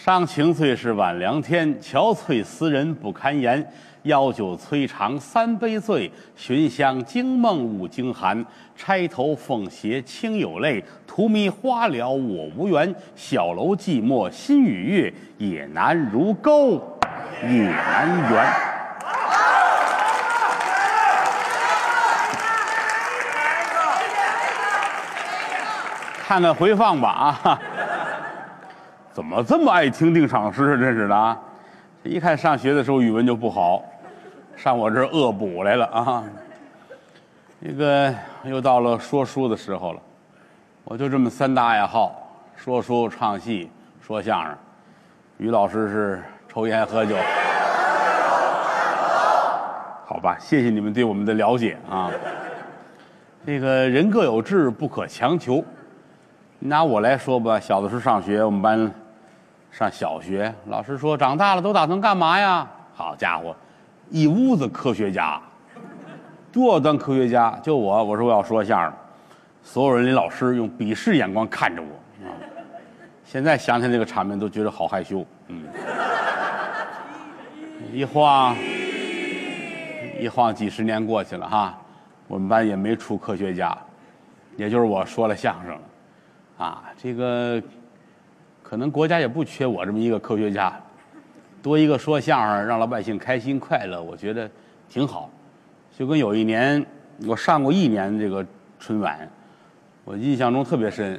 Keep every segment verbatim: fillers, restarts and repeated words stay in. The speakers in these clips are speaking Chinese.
伤情最是晚凉天，憔悴思人不堪言。邀酒摧肠三杯醉，寻香惊梦五更寒。钗头凤斜清有泪，荼蘼花了我无缘。小楼寂寞心与月，也难如钩也难圆。看看回放吧啊！怎么这么爱听定场诗啊？真是的啊！这一看上学的时候语文就不好，上我这儿恶补来了啊！这个又到了说书的时候了，我就这么三大爱好：说书、唱戏、说相声。于老师是抽烟喝酒，好吧？谢谢你们对我们的了解啊！这个人各有志，不可强求。拿我来说吧，小的时候上学，我们班上小学，老师说长大了都打算干嘛呀？好家伙，一屋子科学家，都要当科学家。就我，我说我要说相声，所有人连老师用鄙视眼光看着我啊。现在想起那个场面，都觉得好害羞。嗯，一晃一晃几十年过去了哈，我们班也没出科学家，也就是我说了相声了。啊，这个可能国家也不缺我这么一个科学家，多一个说相声让老百姓开心快乐，我觉得挺好。就跟有一年我上过一年这个春晚，我印象中特别深。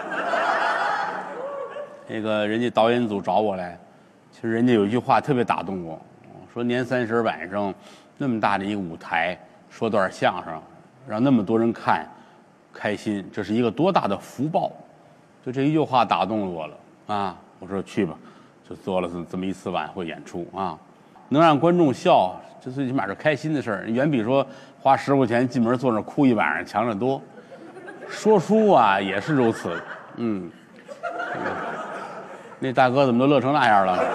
那个人家导演组找我来，其实人家有一句话特别打动我，说年三十晚上那么大的一个舞台，说段相声，让那么多人看。开心，这是一个多大的福报！就这一句话打动了我了啊！我说去吧，就做了这么一次晚会演出啊，能让观众笑，这最起码是开心的事儿，远比说花十块钱进门坐那哭一晚上强得多。说书啊也是如此，嗯，那大哥怎么都乐成那样了？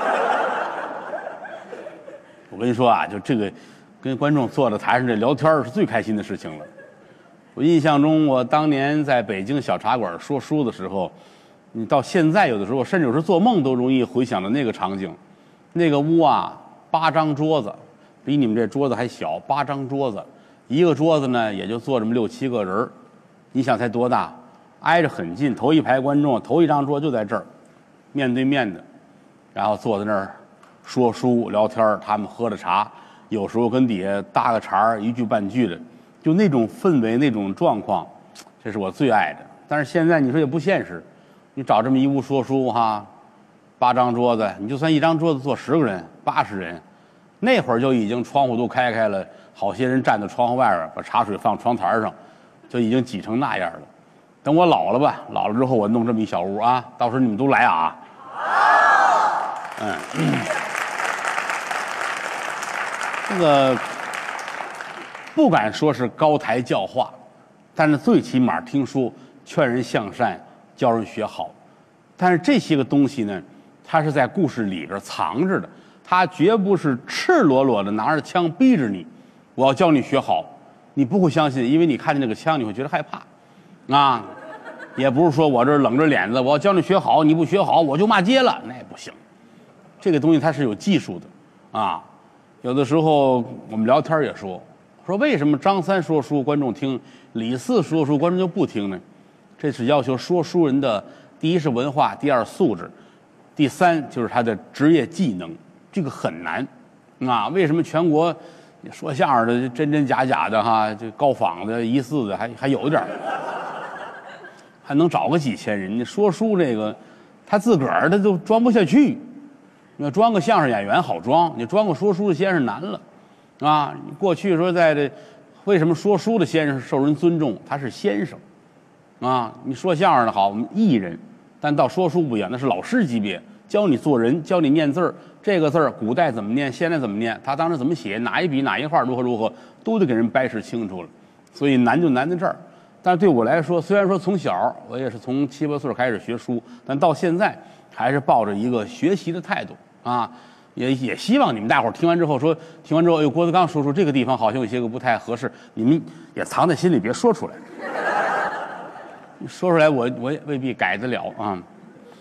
我跟你说啊，就这个跟观众坐在台上这聊天是最开心的事情了。我印象中，我当年在北京小茶馆说书的时候，你到现在有的时候，甚至有时做梦都容易回想到那个场景。那个屋啊，八张桌子，比你们这桌子还小，八张桌子，一个桌子呢也就坐这么六七个人，你想才多大？挨着很近，头一排观众，头一张桌就在这儿，面对面的，然后坐在那儿说书聊天，他们喝着茶，有时候跟底下搭个茬一句半句的。就那种氛围，那种状况，这是我最爱的。但是现在你说也不现实，你找这么一屋说书哈，八张桌子，你就算一张桌子坐十个人、八十人，那会儿就已经窗户都开开了，好些人站在窗户外边，把茶水放窗台上，就已经挤成那样了。等我老了吧，老了之后我弄这么一小屋啊，到时候你们都来啊。嗯，这个。不敢说是高台教化，但是最起码听说劝人向善，教人学好。但是这些个东西呢，它是在故事里边藏着的，它绝不是赤裸裸的拿着枪逼着你，我要教你学好，你不会相信，因为你看见那个枪你会觉得害怕，啊，也不是说我这冷着脸子，我要教你学好，你不学好我就骂街了，那也不行。这个东西它是有技术的，啊，有的时候我们聊天也说。说为什么张三说书观众听，李四说书观众就不听呢？这是要求说书人的第一是文化，第二素质，第三就是他的职业技能，这个很难啊。为什么全国说相声的真真假假的哈，这高仿的疑似的还还有一点，还能找个几千人？你说书这个，他自个儿他都装不下去。你要装个相声演员好装，你装个说书的先生难了。啊，过去说在这，为什么说书的先生受人尊重？他是先生，啊，你说相声的好，我们艺人，但到说书不一样，那是老师级别，教你做人，教你念字儿，这个字儿古代怎么念，现在怎么念，他当时怎么写，哪一笔哪一画如何如何，都得给人掰扯清楚了。所以难就难在这儿。但是对我来说，虽然说从小我也是从七八岁开始学书，但到现在还是抱着一个学习的态度啊。也也希望你们大伙儿听完之后说，听完之后，哎呦，郭德纲说说这个地方好像有些个不太合适，你们也藏在心里，别说出来。说出来我我也未必改得了啊。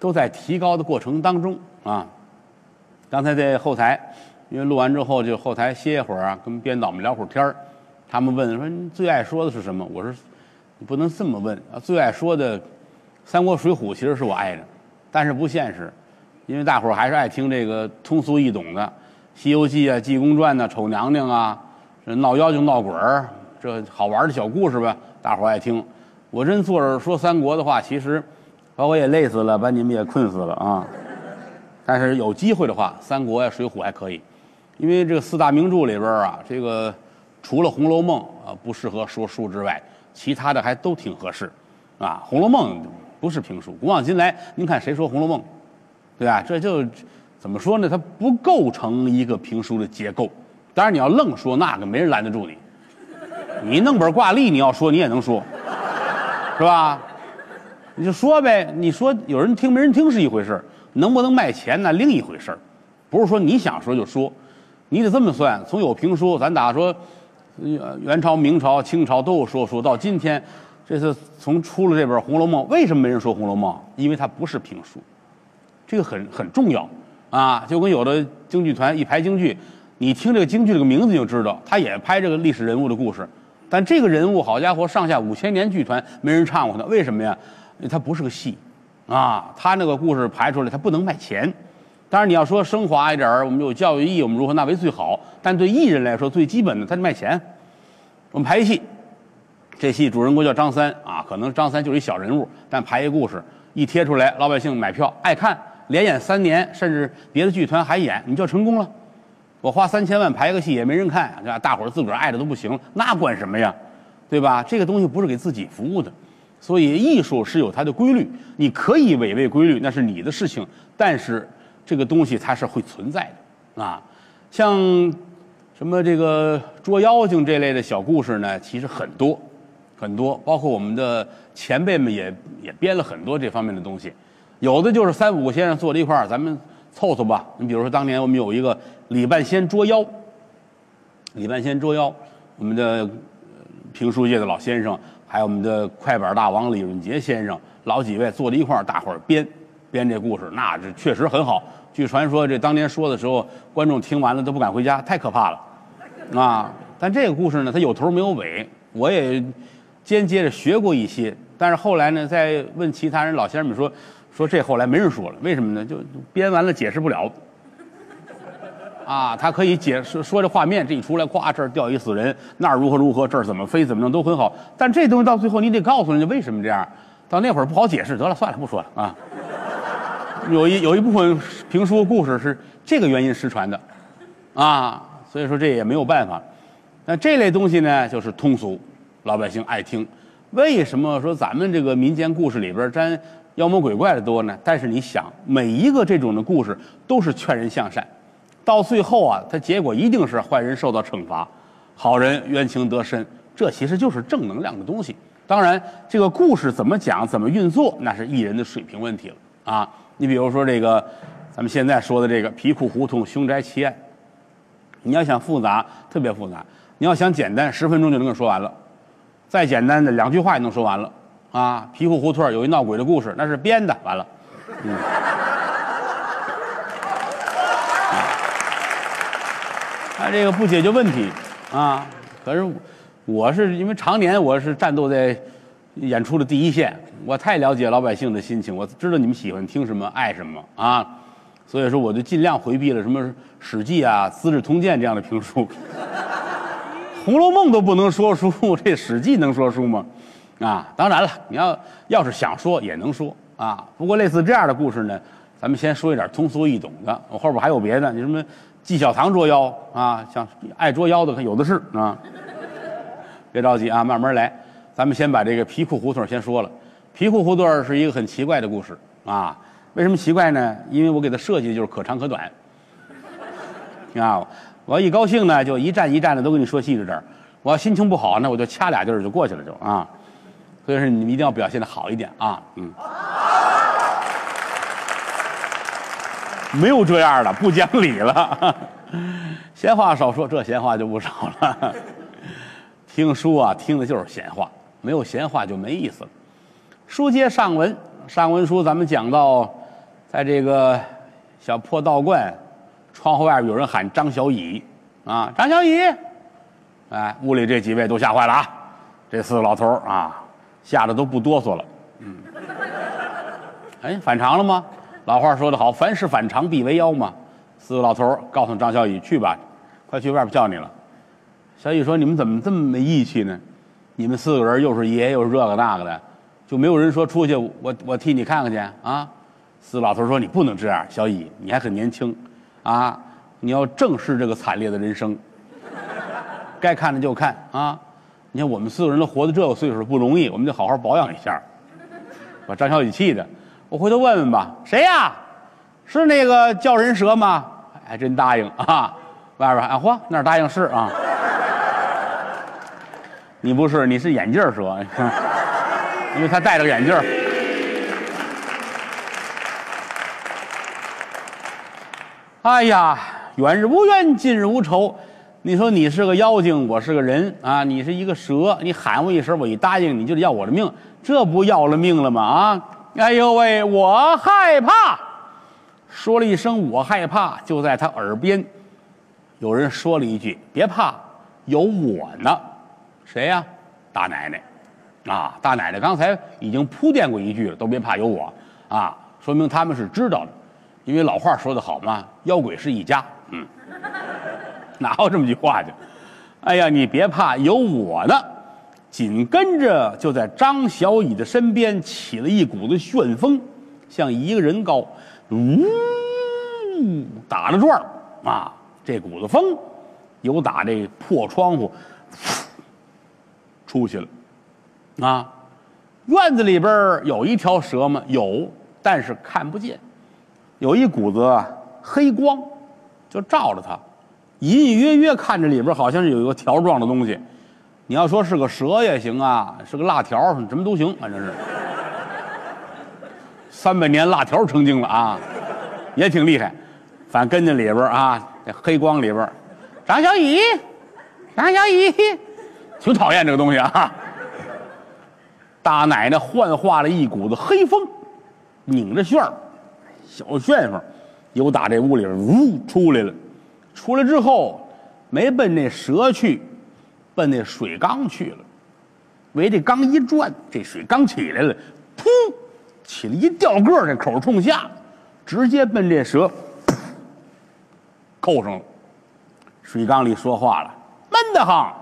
都在提高的过程当中啊。刚才在后台，因为录完之后就后台歇一会儿啊，跟编导们聊会儿天儿。他们问说你最爱说的是什么？我说你不能这么问啊，最爱说的《三国》《水浒》其实是我爱的，但是不现实，因为大伙儿还是爱听这个通俗易懂的《西游记》啊、《济公传》呐、《丑娘娘》啊，这闹妖精闹鬼儿，这好玩的小故事吧，大伙儿爱听。我真坐着说三国的话，其实把我也累死了，把你们也困死了啊。但是有机会的话，三国呀、水浒还可以，因为这个四大名著里边啊，这个除了《红楼梦》啊不适合说书之外，其他的还都挺合适啊。《红楼梦》不是评书，古往今来，您看谁说《红楼梦》，对吧？这就怎么说呢？它不构成一个评书的结构。当然，你要愣说那个，没人拦得住你。你弄本挂历，你要说你也能说，是吧？你就说呗。你说有人听没人听是一回事，能不能卖钱那另一回事，不是说你想说就说。你得这么算，从有评书，咱打说元朝、明朝、清朝都有说书，到今天，这是从出了这本《红楼梦》，为什么没人说《红楼梦》？因为它不是评书，这个很很重要啊。就跟有的京剧团一排京剧，你听这个京剧这个名字你就知道，他也拍这个历史人物的故事，但这个人物好家伙，上下五千年剧团没人唱过他，为什么呀？他不是个戏啊，他那个故事排出来，他不能卖钱。当然，你要说升华一点儿，我们有教育意义，我们如何那为最好。但对艺人来说，最基本的，他是卖钱。我们排一戏，这戏主人公叫张三啊，可能张三就是一小人物，但排一故事，一贴出来，老百姓买票爱看，连演三年，甚至别的剧团还演，你就成功了。我花三千万排个戏也没人看，对吧？大伙儿自个儿爱的都不行了，那管什么呀？对吧？这个东西不是给自己服务的，所以艺术是有它的规律，你可以违背规律，那是你的事情，但是这个东西它是会存在的啊。像什么这个捉妖精这类的小故事呢，其实很多很多，包括我们的前辈们也也编了很多这方面的东西。有的就是三五个先生坐在一块儿，咱们凑凑吧。你比如说当年我们有一个李半仙捉妖，李半仙捉妖，我们的评书界的老先生，还有我们的快板大王李润杰先生，老几位坐在一块儿，大伙儿编编这故事，那这确实很好。据传说，这当年说的时候，观众听完了都不敢回家，太可怕了，啊！但这个故事呢，它有头没有尾，我也间接着学过一些，但是后来呢，再问其他人，老先生们说，说这后来没人说了，为什么呢？就编完了解释不了，啊，他可以解释说这画面，这一出来，咵，这儿掉一死人，那儿如何如何，这儿怎么飞怎么弄都很好，但这东西到最后你得告诉人家为什么这样，到那会儿不好解释，得了，算了，不说了啊。有一有一部分评书故事是这个原因失传的，啊，所以说这也没有办法。那这类东西呢，就是通俗，老百姓爱听。为什么说咱们这个民间故事里边沾妖魔鬼怪的多呢？但是你想，每一个这种的故事都是劝人向善，到最后啊，它结果一定是坏人受到惩罚，好人冤情得深，这其实就是正能量的东西。当然，这个故事怎么讲、怎么运作，那是艺人的水平问题了啊。你比如说这个，咱们现在说的这个皮裤胡同凶宅奇案，你要想复杂，特别复杂；你要想简单，十分钟就能给说完了。再简单的两句话也能说完了啊！皮裤胡同有一闹鬼的故事，那是编的，完了。嗯，他这个不解决问题啊。可是我是因为常年我是战斗在演出的第一线，我太了解老百姓的心情，我知道你们喜欢听什么，爱什么啊，所以说我就尽量回避了什么《史记》啊、《资治通鉴》这样的评书，《红楼梦》都不能说书，这《史记》能说书吗？啊，当然了，你要要是想说也能说啊。不过类似这样的故事呢，咱们先说一点通俗易懂的，我后边还有别的，你什么纪晓堂捉妖啊，像爱捉妖的有的是啊，别着急啊，慢慢来。咱们先把这个皮裤胡同先说了。皮裤胡同是一个很奇怪的故事啊。为什么奇怪呢？因为我给它设计的就是可长可短。啊，我一高兴呢，就一站一站的都跟你说细致点儿；我要心情不好，那我就掐俩劲儿就过去了，就啊。所以说你们一定要表现的好一点啊，嗯。没有这样的，不讲理了。闲话少说，这闲话就不少了。听书啊，听的就是闲话。没有闲话就没意思了。书接上文，上文书咱们讲到在这个小破道观，窗户外边有人喊张小乙啊，张小乙，哎，屋里这几位都吓坏了啊，这四个老头啊，吓得都不哆嗦了。嗯，哎，反常了吗？老话说得好，凡事反常必为妖嘛。四个老头告诉张小乙去吧，快去外边叫你了。小乙说：“你们怎么这么没义气呢？你们四个人又是爷又是这个那个的，就没有人说出去我我替你看看去啊？”四个老头说：“你不能这样，小乙，你还很年轻，啊，你要正视这个惨烈的人生，该看的就看啊。你看我们四个人都活到这个岁数不容易，我们得好好保养一下。”把张小乙气的，我回头问问吧，谁呀？是那个叫人蛇吗？还真答应啊！外边啊，嚯，那儿答应是啊。你不是，你是眼镜蛇，因为他戴着眼镜。哎呀，远日无冤，近日无仇。你说你是个妖精，我是个人啊，你是一个蛇，你喊我一声，我一答应，你就得要我的命，这不要了命了吗？啊！哎呦喂，我害怕。说了一声我害怕，就在他耳边，有人说了一句：“别怕，有我呢。”谁呀？大奶奶，啊，大奶奶刚才已经铺垫过一句了，都别怕，有我啊，说明他们是知道的，因为老话说得好嘛，妖鬼是一家，嗯，哪有这么句话去？哎呀，你别怕，有我呢。紧跟着就在张小乙的身边起了一股子旋风，像一个人高，呜，打了转啊，这股子风由打这破窗户出去了啊！院子里边有一条蛇吗？有，但是看不见。有一股子黑光，就照着它，隐隐约约看着里边好像是有一个条状的东西。你要说是个蛇也行啊，是个辣条，什么都行，反正是三百年辣条成精了啊，也挺厉害。反正跟着里边啊，这黑光里边，张小乙，张小乙。挺讨厌这个东西啊！大奶奶幻化了一股子黑风，拧着旋儿，小旋风，由打这屋里呜出来了。出来之后，没奔那蛇去，奔那水缸去了。围这缸一转，这水缸起来了，噗，起了一吊个，这口冲下，直接奔这蛇扣上了。水缸里说话了：“闷得慌。”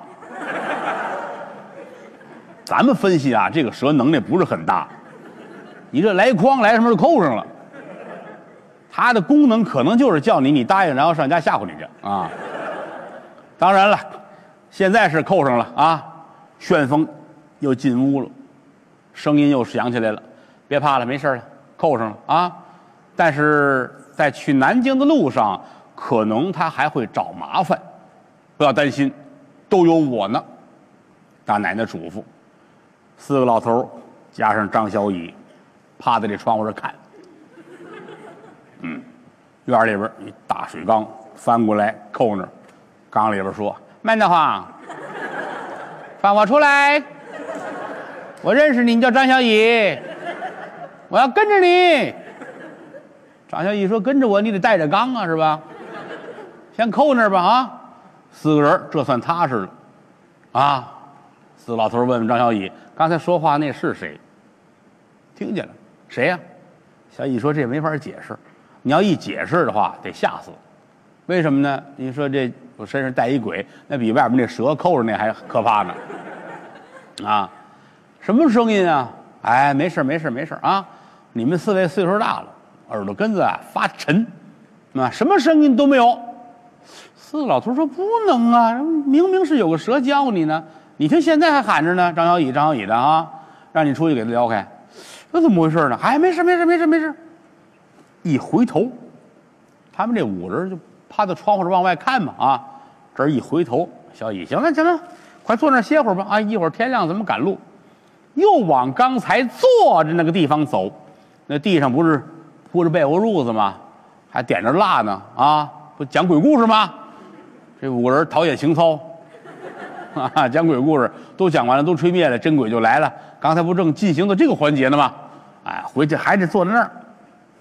咱们分析啊，这个蛇能耐不是很大，你这来筐来什么就扣上了，它的功能可能就是叫你你答应，然后上家吓唬你去啊。当然了，现在是扣上了啊，旋风又进屋了，声音又响起来了，别怕了，没事了，扣上了啊。但是在去南京的路上，可能他还会找麻烦，不要担心，都有我呢。大奶奶嘱咐。四个老头加上张小乙，趴在这窗户上看。嗯，院里边一大水缸翻过来扣那儿，缸里边说：“慢得慌，放我出来！我认识你，你叫张小乙，我要跟着你。”张小乙说：“跟着我，你得带着缸啊，是吧？先扣那儿吧啊！”四个人这算踏实了啊。四个老头问问张小乙：“刚才说话那是谁？”听见了，谁呀？小乙说：“这没法解释，你要一解释的话，得吓死。为什么呢？你说这我身上带一鬼，那比外面那蛇扣着那还可怕呢。啊，什么声音啊？哎，没事没事没事啊！你们四位岁数大了，耳朵根子啊发沉，啊，什么声音都没有。”四个老头说：“不能啊，明明是有个蛇教你呢。你听现在还喊着呢，张小乙，张小乙的啊，让你出去给他撩开，这怎么回事呢？哎，没事没事没事没事。一回头，他们这五人就趴在窗户上往外看嘛啊，这一回头，小乙行了行了，快坐那儿歇会儿吧啊，一会儿天亮怎么赶路？又往刚才坐着那个地方走，那地上不是铺着被窝褥子吗？还点着蜡呢啊，不讲鬼故事吗？这五个人陶冶情操。啊，讲鬼故事都讲完了，都吹灭了，真鬼就来了。刚才不正进行的这个环节呢吗？哎，回去还得坐在那儿。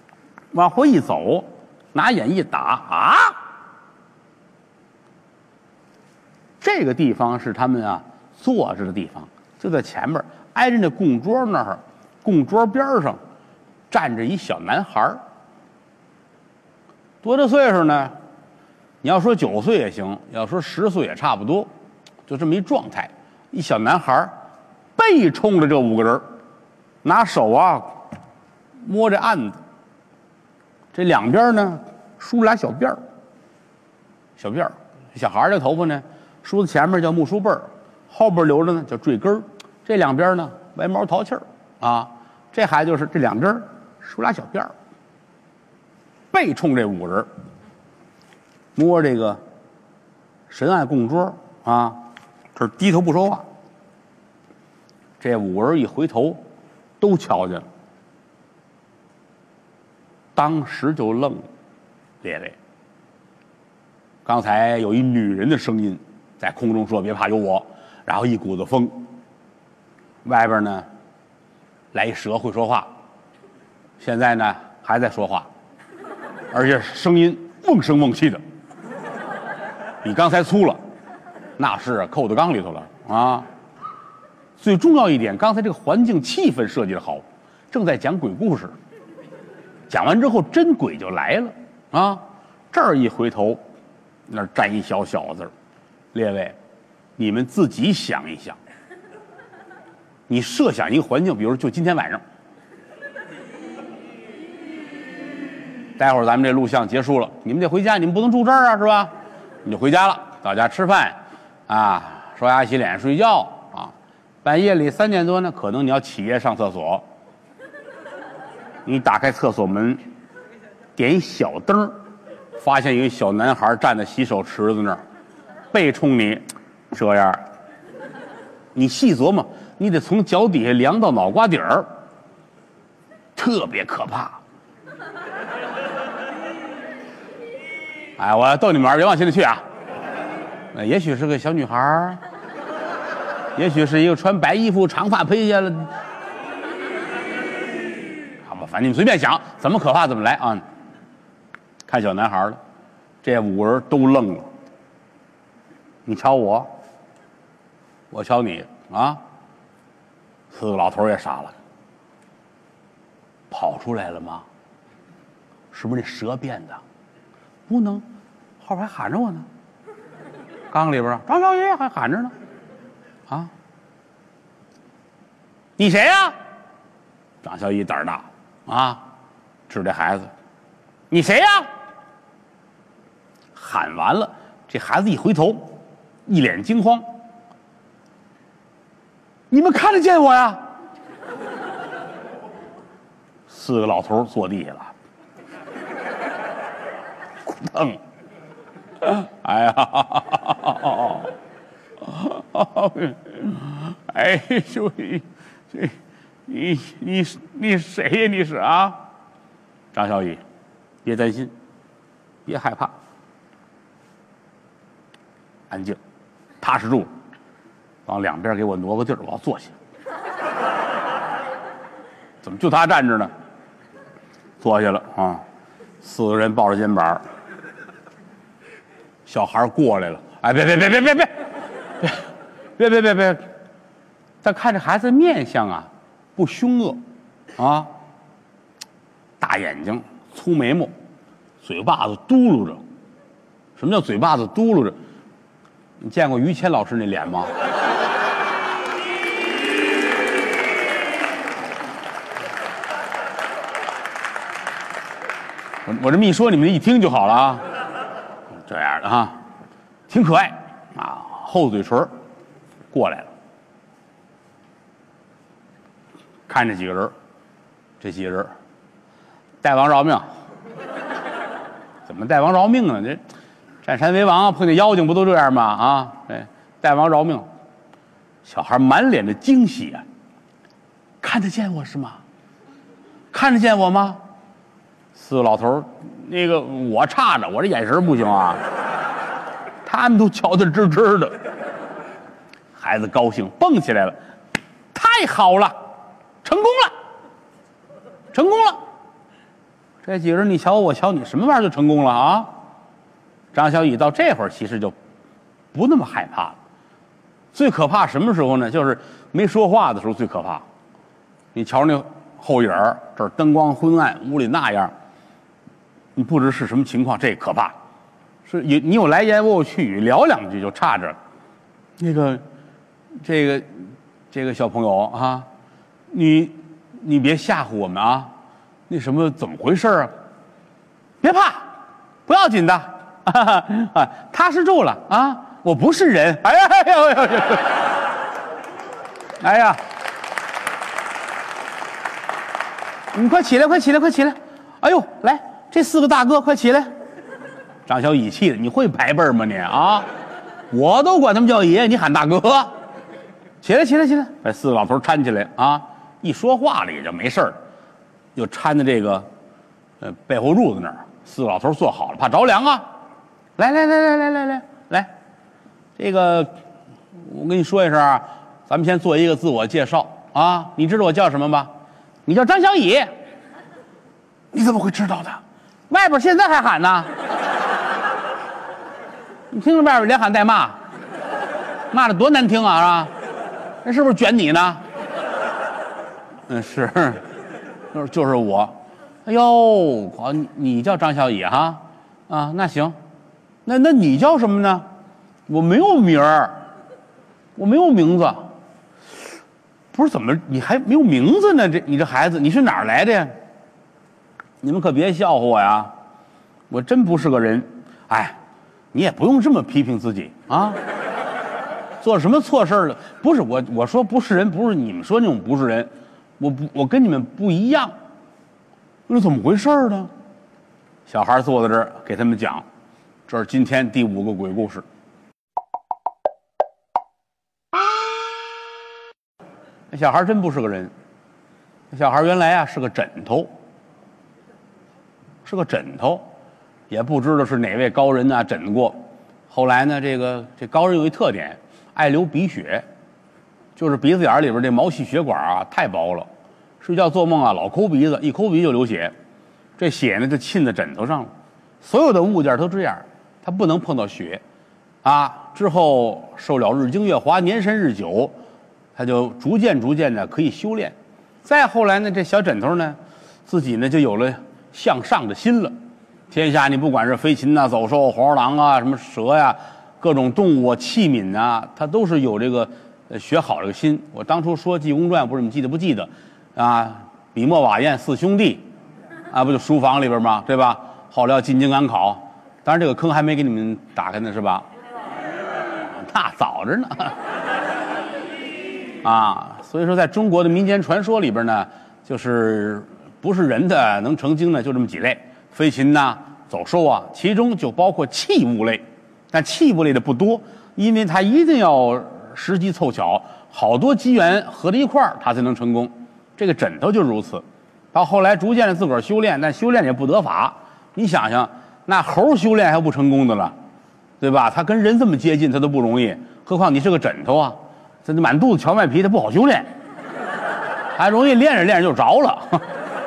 往回一走，拿眼一打啊，这个地方是他们啊坐着的地方，就在前面，挨着那供桌那儿，供桌边上站着一小男孩，多大岁数呢？你要说九岁也行，要说十岁也差不多，就这么一状态。一小男孩背冲着这五个人，拿手啊摸着案子，这两边呢梳俩小辫儿，小辫儿。小孩这头发呢梳子前面叫木梳背儿，后边留着呢叫坠根儿，这两边呢歪毛淘气儿啊。这孩子就是这两根梳俩小辫儿，背冲这五个人，摸这个神案供桌啊，这低头不说话。这五个人一回头，都瞧见了，当时就愣了。列位，刚才有一女人的声音在空中说：“别怕，有我。”然后一股子风，外边呢来一蛇会说话，现在呢还在说话，而且声音瓮声瓮气的，比刚才粗了，那是扣到缸里头了啊！最重要一点，刚才这个环境气氛设计的好，正在讲鬼故事，讲完之后真鬼就来了啊！这儿一回头，那儿站一小小子，列位，你们自己想一想，你设想一个环境，比如就今天晚上，待会儿咱们这录像结束了，你们得回家，你们不能住这儿啊，是吧？你就回家了，到家吃饭，啊，刷牙洗脸睡觉啊。半夜里三点多呢，可能你要起夜上厕所，你打开厕所门，点一小灯，发现有一小男孩站在洗手池子那儿，背冲你，这样，你细琢磨，你得从脚底下凉到脑瓜底儿，特别可怕。哎，我要逗你们玩，别往心里去啊。那也许是个小女孩，也许是一个穿白衣服、长发披下了，好吧，反正你们随便想，怎么可怕怎么来啊。看小男孩了，这五个人都愣了。你瞧我，我瞧你啊，四个老头也傻了。跑出来了吗？是不是那蛇变的？不能，后边还喊着我呢。缸里边啊，张小爷还喊着呢。啊，你谁呀、啊？张小姨胆儿大啊，指这孩子，你谁呀、啊？喊完了，这孩子一回头，一脸惊慌。你们看得见我呀？四个老头坐地下了，砰！哎呀，哎，就你，这，你你你谁呀？你是啊？张小姨，别担心，别害怕，安静，踏实住，往两边给我挪个地儿，我要坐下。怎么就他站着呢？坐下了啊，四个人抱着肩膀，小孩过来了，哎，别别别别别别别别别别！但看这孩子面相啊，不凶恶啊，大眼睛，粗眉毛，嘴巴子嘟噜着。什么叫嘴巴子嘟噜着？你见过于谦老师那脸吗？我我这么一说，你们一听就好了啊。这样的哈，挺可爱啊，厚嘴唇过来了。看这几个人，这几个人，大王饶命！怎么大王饶命呢？这占山为王，碰见妖精不都这样吗？啊，对，大王饶命！小孩满脸的惊喜啊，看得见我是吗？看得见我吗？四个老头，那个我差着，我这眼神不行啊，他们都瞧得直直的。孩子高兴，蹦起来了，太好了，成功了，成功了！ 这几个人你瞧我，我瞧你，什么玩意儿就成功了啊？张小乙到这会儿其实就不那么害怕了。最可怕什么时候呢？就是没说话的时候最可怕。你瞧那后影儿，这儿灯光昏暗，屋里那样，你不知是什么情况，这可怕。是你你有来言，我有去语，聊两句就差着。那个，这个，这个小朋友啊，你你别吓唬我们啊！那什么怎么回事啊？别怕，不要紧的啊！啊，踏实住了啊！我不是人。哎呀哎呀哎呀！哎呀！你快起来，快起来，快起来！哎呦，来，这四个大哥快起来！张小乙气的，你会排辈儿吗你啊？我都管他们叫爷，你喊大哥，起来起来起来！把四个老头搀起来啊！一说话了也就没事了，又搀在这个呃背后褥子那儿。四个老头坐好了，怕着凉啊！来来来来来来来来，这个我跟你说一声啊，咱们先做一个自我介绍啊！你知道我叫什么吗？你叫张小乙。你怎么会知道的？外边现在还喊呢。你听着外边连喊带骂，骂的多难听啊，是吧？那是不是卷你呢？嗯，是，就是就是我。哎呦，好，你你叫张小乙哈？啊，那行，那那你叫什么呢？我没有名儿，我没有名字。不是怎么你还没有名字呢？这你这孩子你是哪儿来的呀？你们可别笑话我呀，我真不是个人。哎，你也不用这么批评自己啊。做什么错事了？不是我我说不是人，不是你们说那种不是人，我不我跟你们不一样。那怎么回事呢？小孩坐在这儿给他们讲，这是今天第五个鬼故事。那小孩真不是个人，那小孩原来啊是个枕头，是个枕头，也不知道是哪位高人呢枕过。后来呢，这个这高人有一特点，爱流鼻血，就是鼻子眼里边这毛细血管啊太薄了，睡觉做梦啊老抠鼻子，一抠鼻就流血，这血呢就沁在枕头上了。所有的物件都这样，它不能碰到血啊。之后受了日精月华，年深日久，他就逐渐逐渐的可以修炼。再后来呢，这小枕头呢，自己呢就有了向上的心了。天下你不管是飞禽啊、走兽、黄鼠狼啊、什么蛇呀、啊，各种动物啊、器皿啊，它都是有这个呃学好这个心。我当初说《济公传》，不是你们记得不记得啊？笔墨瓦砚四兄弟啊，不就书房里边吗？对吧？后来要进京赶考，当然这个坑还没给你们打开呢，是吧？那早着呢。啊，所以说在中国的民间传说里边呢，就是不是人的能成精呢，就这么几类，飞禽呐、走兽啊，其中就包括器物类，但器物类的不多，因为它一定要时机凑巧，好多机缘合在一块儿，它才能成功。这个枕头就如此，到后来逐渐的自个儿修炼，但修炼也不得法。你想想，那猴修炼还不成功的了，对吧？他跟人这么接近，他都不容易，何况你是个枕头啊！这满肚子荞麦皮，他不好修炼，还容易练着练着就着了。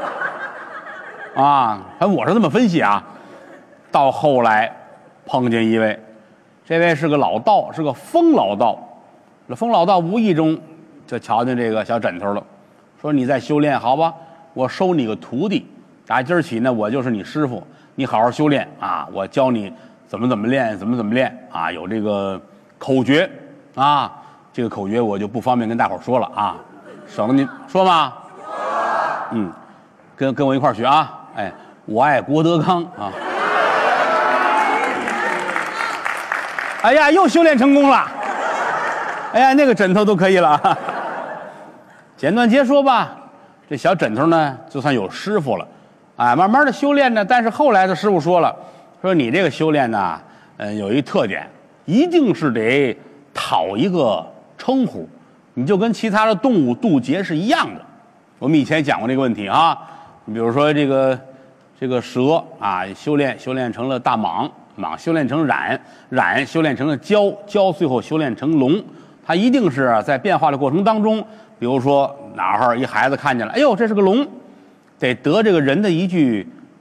啊，反正我是这么分析啊。到后来碰见一位，这位是个老道，是个疯老道。这疯老道无意中就瞧见这个小枕头了，说你在修炼好吧，我收你个徒弟，打今儿起呢，我就是你师傅，你好好修炼啊，我教你怎么怎么练，怎么怎么练啊，有这个口诀啊。这个口诀我就不方便跟大伙儿说了啊，省得您说吗？嗯，跟跟我一块儿学啊！哎，我爱郭德纲啊！哎呀，又修炼成功了！哎呀，那个枕头都可以了。简短截说吧，这小枕头呢，就算有师傅了，哎，慢慢的修炼呢。但是后来的师傅说了，说你这个修炼呢，嗯，有一特点，一定是得讨一个称呼，你就跟其他的动物渡劫是一样的。我们以前讲过这个问题啊，你比如说这个这个蛇啊，修炼修炼成了大蟒，蟒修炼成蚺，蚺修炼成了蛟，蛟最后修炼成龙。它一定是在变化的过程当中，比如说哪儿一孩子看见了，哎呦，这是个龙，得得这个人的一句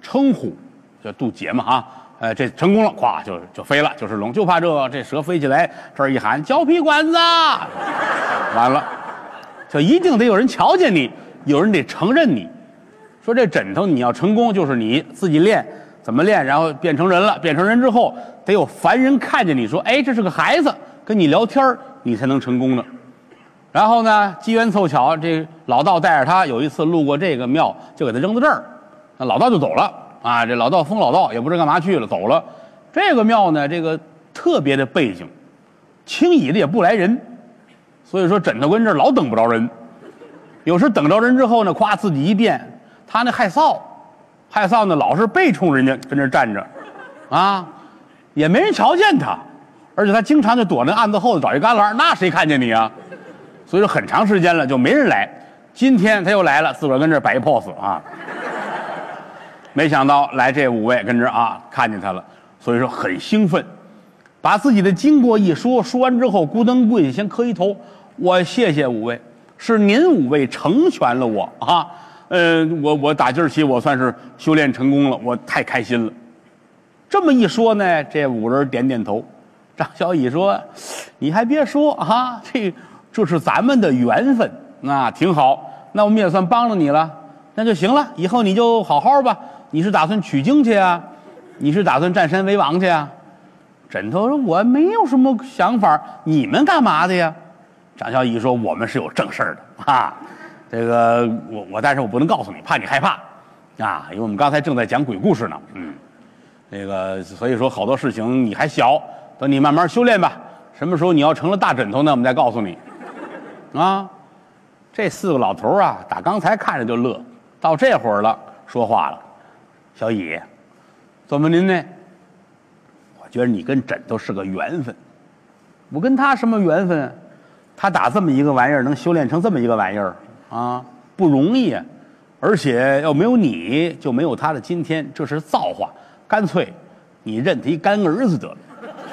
称呼，叫渡劫嘛啊。呃，这成功了，咵就就飞了，就是龙，就怕这这蛇飞起来，这儿一喊胶皮管子，完了，就一定得有人瞧见你，有人得承认你。说这枕头你要成功，就是你自己练，怎么练，然后变成人了，变成人之后，得有凡人看见你说，哎，这是个孩子，跟你聊天你才能成功呢。然后呢，机缘凑巧，这老道带着他有一次路过这个庙，就给他扔到这儿，那老道就走了。啊，这老道封老道也不知干嘛去了，走了。这个庙呢，这个特别的背景，轻易的也不来人，所以说枕头跟这儿老等不着人。有时等着人之后呢，夸自己一变，他那害臊，害臊呢老是背冲人家跟这站着，啊，也没人瞧见他，而且他经常就躲那案子后头找一旮旯，那谁看见你啊？所以说很长时间了就没人来。今天他又来了，自个儿跟这儿摆一 pose 啊。没想到来这五位跟着啊，看见他了，所以说很兴奋，把自己的经过一说，说完之后咕噔跪下先磕一头，我谢谢五位，是您五位成全了我啊，呃，我我打今儿起我算是修炼成功了，我太开心了。这么一说呢，这五人点点头。张小乙说：“你还别说啊，这这是咱们的缘分，那挺好，那我们也算帮了你了，那就行了，以后你就好好吧。”你是打算取经去啊？你是打算占山为王去啊？枕头说：“我没有什么想法，你们干嘛的呀？”张小乙说：“我们是有正事儿的啊，这个我我，但是我不能告诉你，怕你害怕啊，因为我们刚才正在讲鬼故事呢。嗯，那个所以说好多事情你还小，等你慢慢修炼吧。什么时候你要成了大枕头呢？我们再告诉你。啊，这四个老头啊，打刚才看着就乐，到这会儿了，说话了。”小乙，怎么您呢？我觉得你跟枕头是个缘分。我跟他什么缘分？他打这么一个玩意儿能修炼成这么一个玩意儿啊，不容易啊！而且要没有你，就没有他的今天，这是造化。干脆你认他一干儿子得了。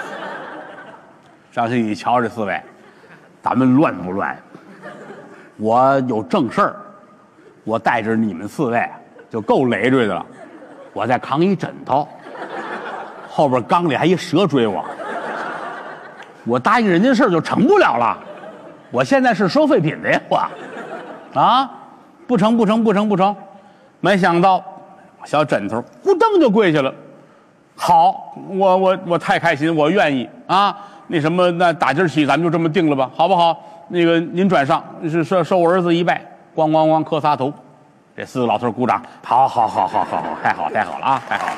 张小乙瞧这四位，咱们乱不乱？我有正事儿，我带着你们四位就够累赘的了。我再扛一枕头，后边缸里还一蛇追我，我答应人家事儿就成不了了。我现在是收废品的呀，我啊，不成不成不成不成。没想到小枕头咕噔就跪下了。好，我我我太开心，我愿意啊。那什么，那打今儿起咱们就这么定了吧，好不好？那个您转上是收收我儿子一拜，咣咣咣磕仨头。这四个老头鼓掌，好好好好好好，太好太好了啊，太好了！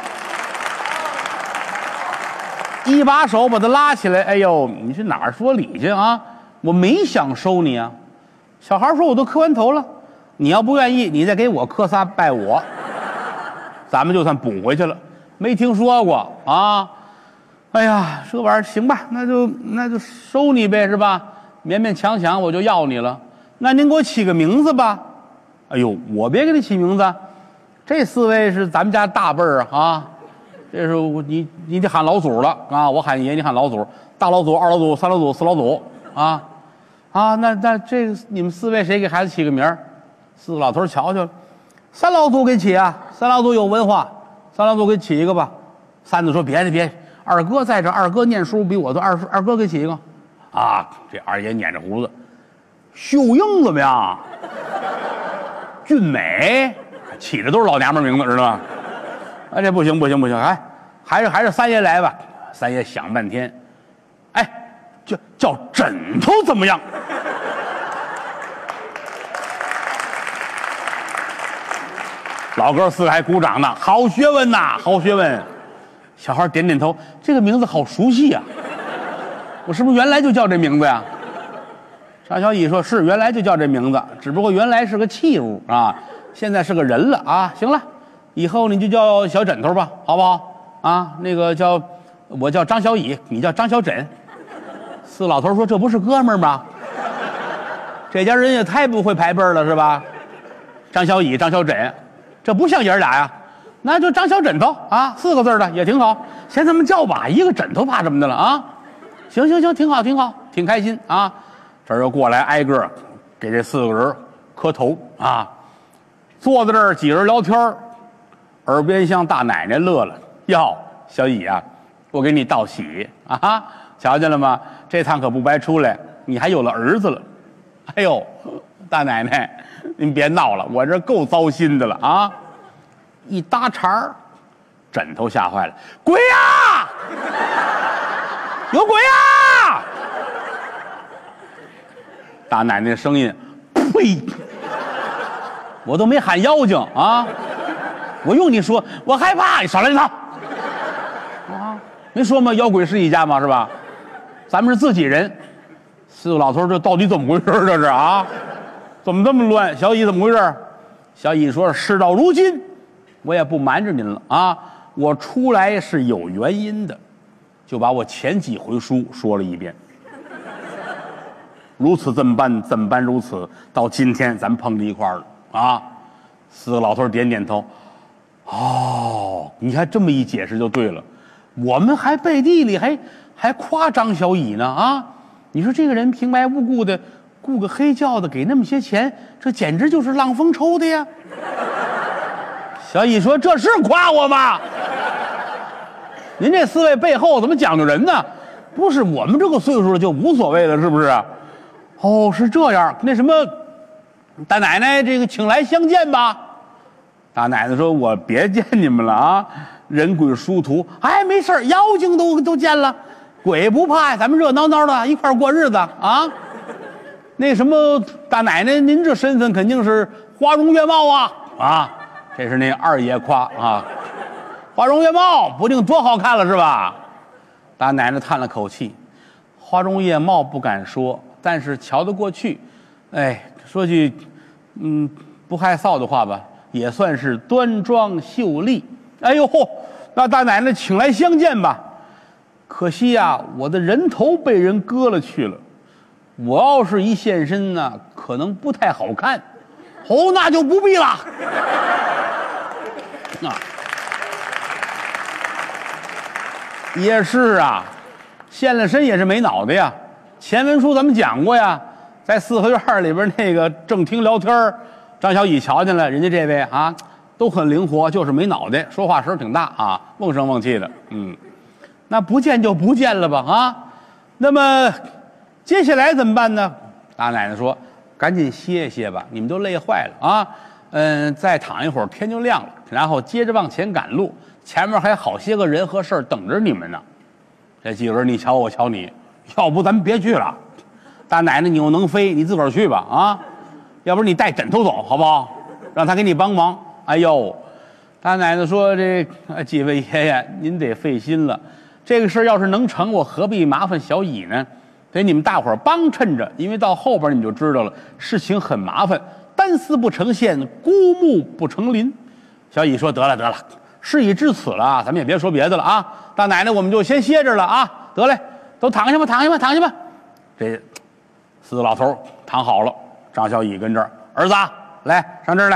一把手把他拉起来，哎呦，你是哪儿说理去啊？我没想收你啊。小孩说：“我都磕完头了，你要不愿意，你再给我磕仨拜我，咱们就算补回去了。”没听说过啊。哎呀，这玩意儿行吧，那就那就收你呗，是吧？勉勉强强我就要你了。那您给我起个名字吧。哎呦，我别给你起名字，这四位是咱们家大辈儿啊，这是你你得喊老祖了啊，我喊爷，你喊老祖，大老祖、二老祖、三老祖、四老祖啊啊，那那这个你们四位谁给孩子起个名儿？四个老头瞧瞧，三老祖给起啊，三老祖有文化，三老祖给起一个吧。三子说别的别，二哥在这，二哥念书比我多，二二哥给起一个啊。这二爷捻着胡子，秀英怎么样？俊美，起的都是老娘们名字，知道吗？啊，这不行不行不行，哎，还是还是三爷来吧。三爷想半天，哎，叫叫枕头怎么样？老哥四个还鼓掌呢，好学问呐，好学问。小孩点点头，这个名字好熟悉啊，我是不是原来就叫这名字呀？张小乙说：“是，原来就叫这名字，只不过原来是个器物啊，现在是个人了啊。行了，以后你就叫小枕头吧，好不好？啊，那个叫我叫张小乙，你叫张小枕。”四老头说：“这不是哥们儿吗？这家人也太不会排辈了，是吧？张小乙、张小枕，这不像爷儿俩呀。那就张小枕头啊，四个字的也挺好，先这么叫吧，一个枕头怕什么的了啊？行行行，挺好挺好，挺开心啊。”这儿又过来挨个给这四个人磕头啊，坐在这儿几人聊天， 耳边厢大奶奶乐了：“哟，小乙啊，我给你道喜啊哈，瞧见了吗？这趟可不白出来，你还有了儿子了。”哎呦，大奶奶，您别闹了，我这够糟心的了啊！一搭茬儿，枕头吓坏了，鬼呀！有鬼呀！大奶奶的声音，呸！我都没喊妖精啊！我用你说，我害怕，你少来这套啊！没说吗？妖鬼是一家嘛，是吧？咱们是自己人。四个老头，这到底怎么回事？这是啊？怎么这么乱？小乙怎么回事？小乙说：“事到如今，我也不瞒着您了啊，我出来是有原因的。”就把我前几回书说了一遍。如此这么般，怎么般如此，到今天咱们碰到一块儿了啊！四个老头点点头。哦，你看这么一解释就对了，我们还背地里还还夸张小乙呢啊！你说这个人平白无故的雇个黑轿子给那么些钱，这简直就是浪风抽的呀！小乙说：“这是夸我吗？您这四位背后怎么讲究人呢？不是我们这个岁数了就无所谓了，是不是？哦，是这样。那什么，大奶奶这个请来相见吧。”大奶奶说：“我别见你们了啊，人鬼殊途。哎，没事，妖精都都见了。”鬼不怕呀，咱们热闹闹的一块过日子啊！那什么，大奶奶，您这身份肯定是花容月貌啊！啊，这是那二爷夸啊，花容月貌不定多好看了是吧？大奶奶叹了口气，花容月貌不敢说，但是瞧得过去。哎，说句嗯不害臊的话吧，也算是端庄秀丽。哎呦嚯，那大奶奶请来相见吧。可惜呀、啊，我的人头被人割了去了。我要是一现身呢，可能不太好看。哦，那就不必了。啊，也是啊，现了身也是没脑袋呀。前文书咱们讲过呀，在四合院里边那个正厅聊天，张小乙瞧见了，人家这位啊都很灵活，就是没脑袋，说话声挺大啊，瓮声瓮气的，嗯。那不见就不见了吧啊，那么接下来怎么办呢？大奶奶说：“赶紧歇歇吧，你们都累坏了啊。嗯，再躺一会儿，天就亮了，然后接着往前赶路，前面还好些个人和事儿等着你们呢。”这几个人你瞧我瞧你，要不咱们别去了。大奶奶你又能飞，你自个儿去吧啊，要不然你带枕头走好不好？让他给你帮忙。哎呦，大奶奶说：“这几位爷爷您得费心了。这个事要是能成，我何必麻烦小乙呢？得你们大伙儿帮衬着，因为到后边你们就知道了，事情很麻烦，单丝不成线，孤木不成林。”小乙说：“得了得了，事已至此了，咱们也别说别的了啊。大奶奶，我们就先歇着了啊。得嘞，都躺下吧，躺下吧，躺下吧。”这四个老头躺好了，张小乙跟这儿：“儿子，来上这儿来。”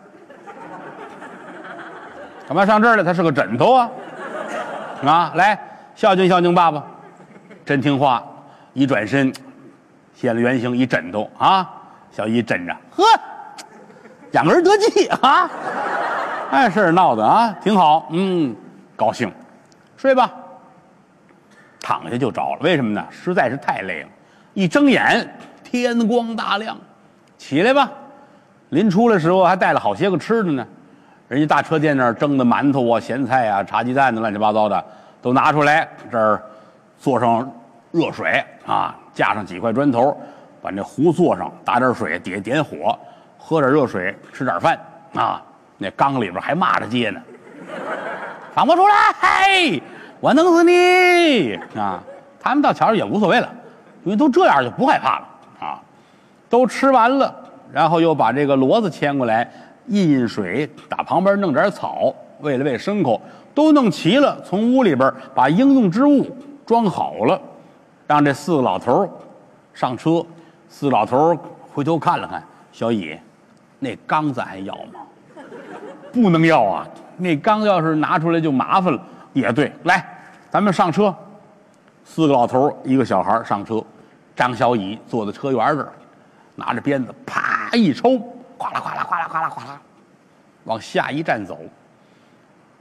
干嘛上这儿来？他是个枕头啊！啊，来。孝敬孝敬爸爸，真听话。一转身，现了原形，一枕头啊，小乙枕着，呵，养儿得计啊，哎，事儿闹的啊，挺好，嗯，高兴，睡吧。躺下就着了，为什么呢？实在是太累了。一睁眼，天光大亮，起来吧。临出来时候还带了好些个吃的呢，人家大车店那儿蒸的馒头啊、咸菜啊、茶鸡蛋的，乱七八糟的。都拿出来，这儿做上热水啊，架上几块砖头，把那壶做上，打点水，底下点火，喝点热水，吃点饭啊。那缸里边还骂着街呢，放不出来，嘿，我弄死你啊！他们到桥上也无所谓了，因为都这样就不害怕了啊。都吃完了，然后又把这个骡子牵过来，印印水，打旁边弄点草，喂了喂牲口。都弄齐了，从屋里边把应用之物装好了，让这四个老头上车。四个老头回头看了看，小乙，那缸子还要吗？不能要啊！那缸要是拿出来就麻烦了。也对，来，咱们上车。四个老头一个小孩上车，张小乙坐在车辕这儿，拿着鞭子啪一抽，哗啦哗啦哗啦哗啦哗啦，往下一站走。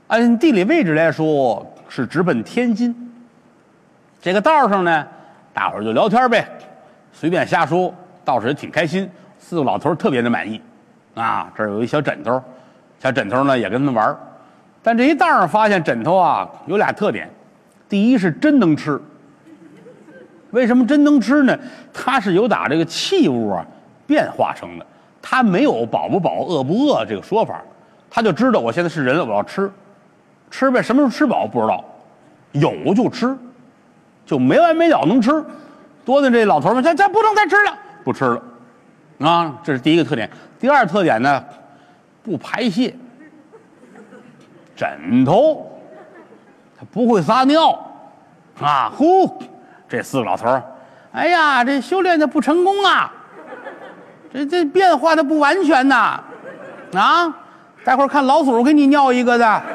按地理位置来说是直奔天津。这个道上呢，大伙儿就聊天呗，随便瞎说，倒是也挺开心。四个老头特别的满意，啊，这儿有一小枕头，小枕头呢也跟他们玩。但这一道上发现枕头啊有俩特点，第一是真能吃。为什么真能吃呢？它是由打这个器物啊变化成的，它没有饱不饱、饿不饿这个说法，他就知道我现在是人了，我要吃，吃呗，什么时候吃饱不知道，有就吃，就没完没了能吃。多的这老头们，咱咱不能再吃了，不吃了，啊，这是第一个特点。第二特点呢，不排泄，枕头它不会撒尿，啊，呼。这四个老头儿，哎呀，这修炼的不成功啊，这这变化的不完全呐，啊，待会儿看老鼠给你尿一个的，啊，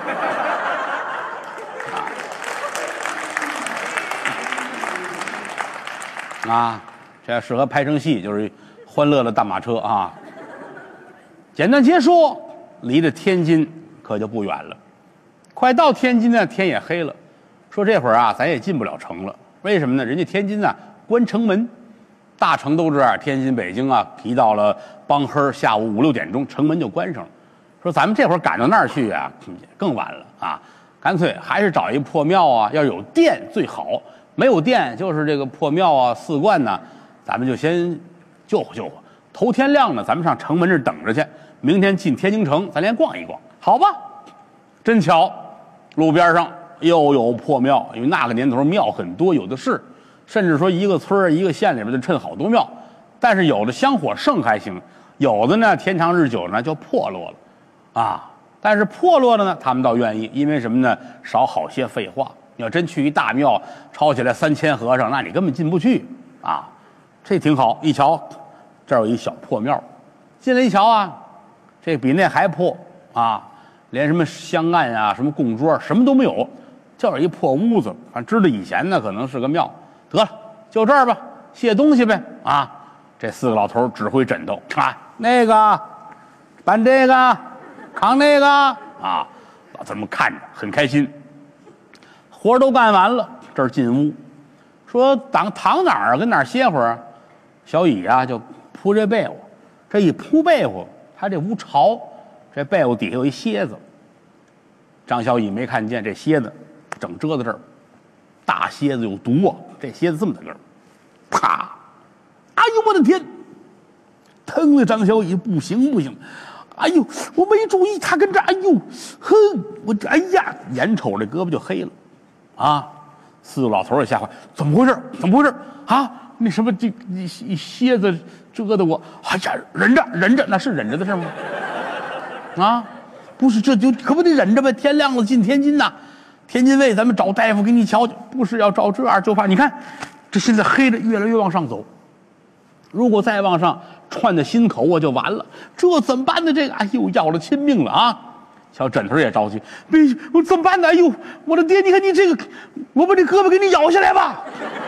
啊，这适合拍成戏，就是欢乐的大马车啊。简单结说，离着天津可就不远了，快到天津呢，天也黑了，说这会儿啊，咱也进不了城了。为什么呢？人家天津啊关城门，大城都这样，天津、北京啊，一到了帮黑下午五六点钟，城门就关上了。说咱们这会儿赶到那儿去啊，更晚了啊！干脆还是找一破庙啊，要有电最好。没有电，就是这个破庙啊、寺观呢，咱们就先救活救活。头天亮呢，咱们上城门这儿等着去。明天进天津城，咱连逛一逛，好吧？真巧，路边上又有破庙，因为那个年头庙很多，有的是，甚至说一个村一个县里边就趁好多庙，但是有的香火盛还行，有的呢天长日久呢就破落了，啊，但是破落了呢，他们倒愿意，因为什么呢？少好些废话。你要真去一大庙，抄起来三千和尚，那你根本进不去啊。这挺好，一瞧这儿有一小破庙，进来一瞧啊，这比那还破啊，连什么香案啊、什么供桌什么都没有。就是一破屋子，反正知道以前呢可能是个庙，得了，就这儿吧，卸东西呗啊！这四个老头指挥枕头啊，那个搬这个，扛那个啊，老头们看着很开心。活都干完了，这儿进屋，说躺躺哪儿跟哪儿歇会儿。小乙啊就铺这被窝，这一铺被窝，他这屋潮，这被窝底下有一蝎子。张小乙没看见这蝎子。整遮在这儿，大蝎子有毒啊！这蝎子这么大个儿，啪！哎呦我的天！疼的张小乙不行不行！哎呦，我没注意，他跟这，哎呦，哼！我这，哎呀，眼瞅这胳膊就黑了，啊！四个老头也吓坏，怎么回事？怎么回事？啊！那什么，这这蝎子蛰得我，哎呀，忍着忍着，那是忍着的事吗？啊！不是，这就可不得忍着呗！天亮了进天津呐！天津卫，咱们找大夫给你瞧瞧，不是要照这样，就怕你看，这现在黑的越来越往上走，如果再往上串到心口，我就完了，这怎么办呢？这个，哎呦，要了亲命了啊！小枕头也着急，别，我怎么办呢？哎呦，我的爹，你看你这个，我把这胳膊给你咬下来吧！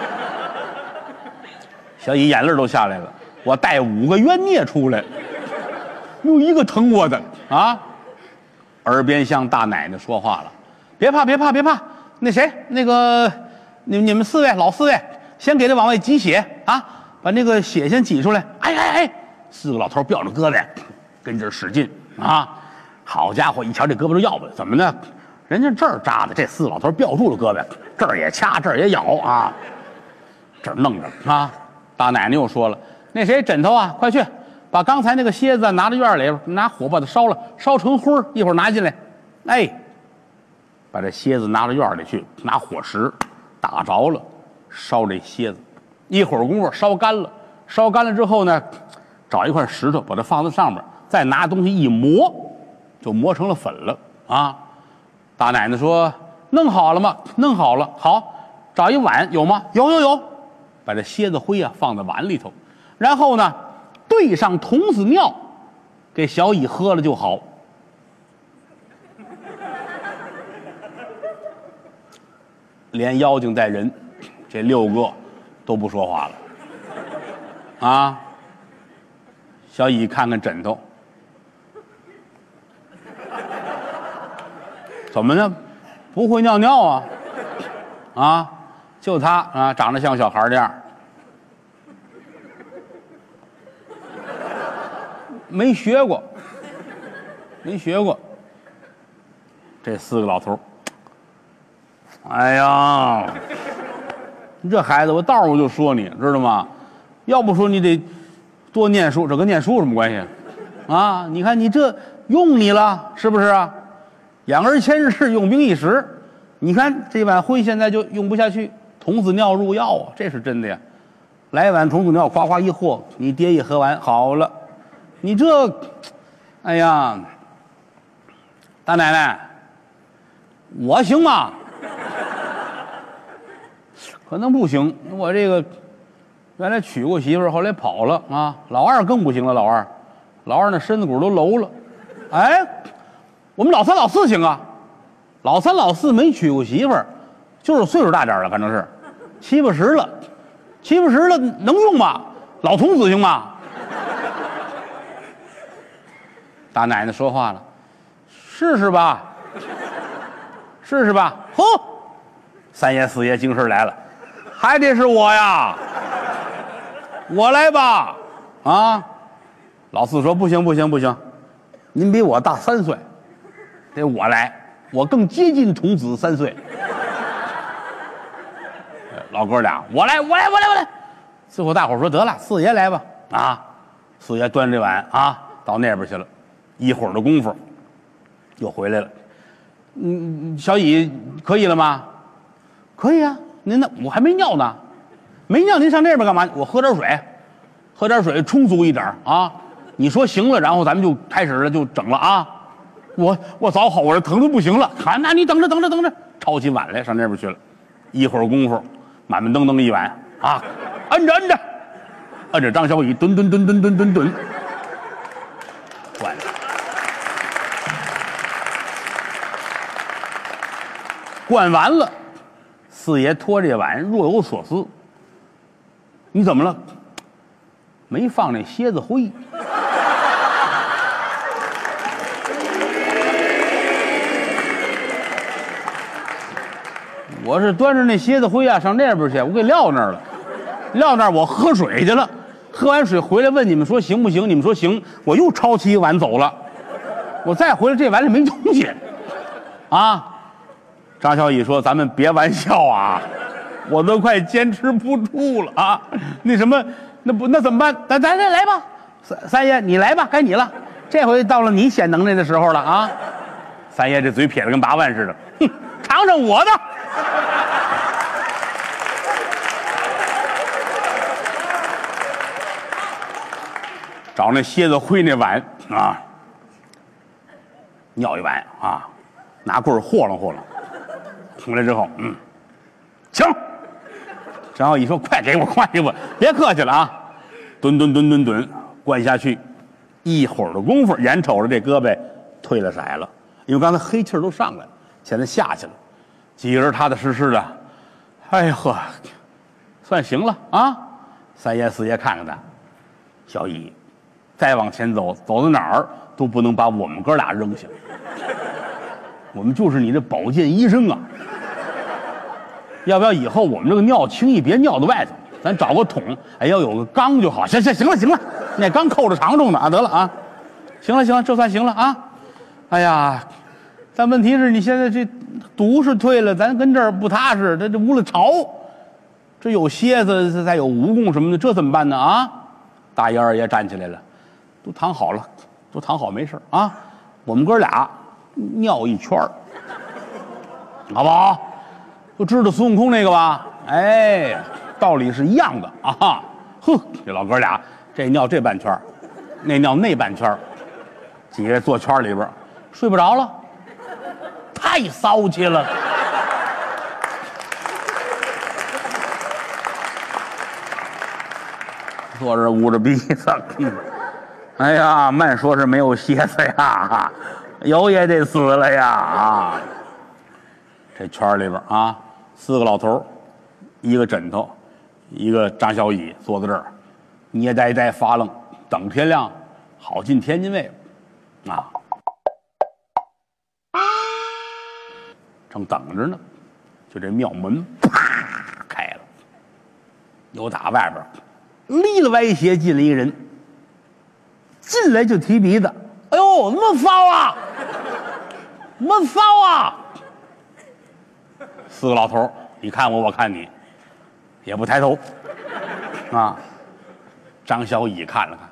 小乙眼泪都下来了，我带五个冤孽出来，没有一个疼我的啊！耳边向大奶奶说话了。别怕，别怕，别怕！那谁，那个，你你们四位老四位，先给他往外挤血啊，把那个血先挤出来。哎哎哎！四个老头吊着胳膊，跟这儿使劲啊！好家伙，一瞧这胳膊都要不了，怎么呢？人家这儿扎的，这四个老头吊住了胳膊，这儿也掐，这儿也咬啊，这儿弄着啊！大奶奶又说了，那谁，枕头啊，快去把刚才那个蝎子拿到院里，拿火把它烧了，烧成灰，一会儿拿进来。哎。把这蝎子拿到院里去，拿火石打着了，烧这蝎子，一会儿功夫烧干了，烧干了之后呢，找一块石头把它放在上面，再拿东西一磨，就磨成了粉了啊！大奶奶说：“弄好了吗？弄好了，好，找一碗有吗？有有有，把这蝎子灰啊放在碗里头，然后呢，兑上童子尿，给小乙喝了就好。”连妖精带人，这六个都不说话了，啊！小乙看看枕头， 怎么呢？不会尿尿啊？啊，就他啊，长得像小孩这样，没学过，没学过。这四个老头，哎呀，你这孩子，我到时候我就说你，知道吗？要不说你得多念书，这跟念书有什么关系？啊，你看你这用你了，是不是啊？养儿千日，用兵一时。你看这碗灰现在就用不下去，童子尿入药啊，这是真的呀。来碗童子尿，夸夸一和，你爹一喝完好了。你这，哎呀，大奶奶，我行吗？可能不行，我这个原来娶过媳妇儿，后来跑了啊。老二更不行了，老二，老二那身子骨都楼了。哎，我们老三老四行啊。老三老四没娶过媳妇儿，就是岁数大点了，反正是七八十了，七八十了能用吗？老童子行吗？大奶奶说话了，试试吧，试试吧。嚯，三爷四爷精神来了，还得是我呀，我来吧。啊，老四说不行不行不行，您比我大三岁，得我来。我更接近童子三岁，老哥俩，我来，我来，我来，我来。最后大伙说得了，四爷来吧。啊，四爷端这碗啊，到那边去了。一会儿的功夫，又回来了。嗯，小乙可以了吗？可以啊。您呢？我还没尿呢，没尿，您上那边干嘛？我喝点水，喝点水充足一点啊。你说行了，然后咱们就开始了，就整了啊。我我早好，我这疼的不行了。啊，那你等着等着等着，抄起碗来上那边去了。一会儿功夫，满满登登一碗啊，摁着摁着，摁着张小乙蹲蹲蹲蹲蹲蹲蹲，灌，灌完了，四爷托这碗若有所思。你怎么了？没放那蝎子灰。我是端着那蝎子灰啊上那边去，我给撂那儿了，撂那儿我喝水去了，喝完水回来问你们说行不行，你们说行，我又抄起一碗走了，我再回来这碗里没东西，啊！张小乙说：“咱们别玩笑啊，我都快坚持不住了啊！那什么，那不那怎么办？咱咱咱来吧，三三爷你来吧，该你了，这回到了你显能耐的时候了啊！”三爷这嘴撇得跟八万似的，哼，尝尝我的。找那蝎子灰那碗啊，尿一碗啊，拿棍儿和楞和楞，出来之后，嗯，行。张小乙说：“快给我，快给我，别客气了啊！”蹲蹲蹲蹲蹲，灌下去，一会儿的功夫，眼瞅着这胳膊退了色了，因为刚才黑气儿都上来了，现在下去了，几个人踏踏实实的，哎呀呵，算行了啊！三爷四爷看看他，小乙。再往前走，走到哪儿都不能把我们哥俩扔下。我们就是你的保健医生啊！要不要以后我们这个尿轻易别尿到外头，咱找个桶，哎，要有个缸就好。行行行了行了，那缸扣着长中呢啊，得了啊，行了行了，这算行了啊。哎呀，但问题是你现在这毒是退了，咱跟这儿不踏实，这这屋里潮，这有蝎子，再有蜈蚣什么的，这怎么办呢啊？大爷二爷站起来了。都躺好了，都躺好，没事啊。我们哥俩尿一圈儿，好不好？都知道孙悟空那个吧？哎，道理是一样的啊。哼，这老哥俩这尿这半圈，那尿那半圈，几个坐圈里边睡不着了，太骚气了。坐这捂着鼻子。哎呀，慢说是没有蝎子呀，有也得死了呀啊！这圈里边啊，四个老头，一个枕头，一个张小乙坐在这儿，捏呆呆发愣，等天亮，好进天津卫啊！ 正等着呢，就这庙门啪开了，由打外边离了歪斜进了一个人，进来就提鼻子，哎呦，那么骚啊，那么骚啊！四个老头，你看我，我看你，也不抬头啊。张小乙看了看，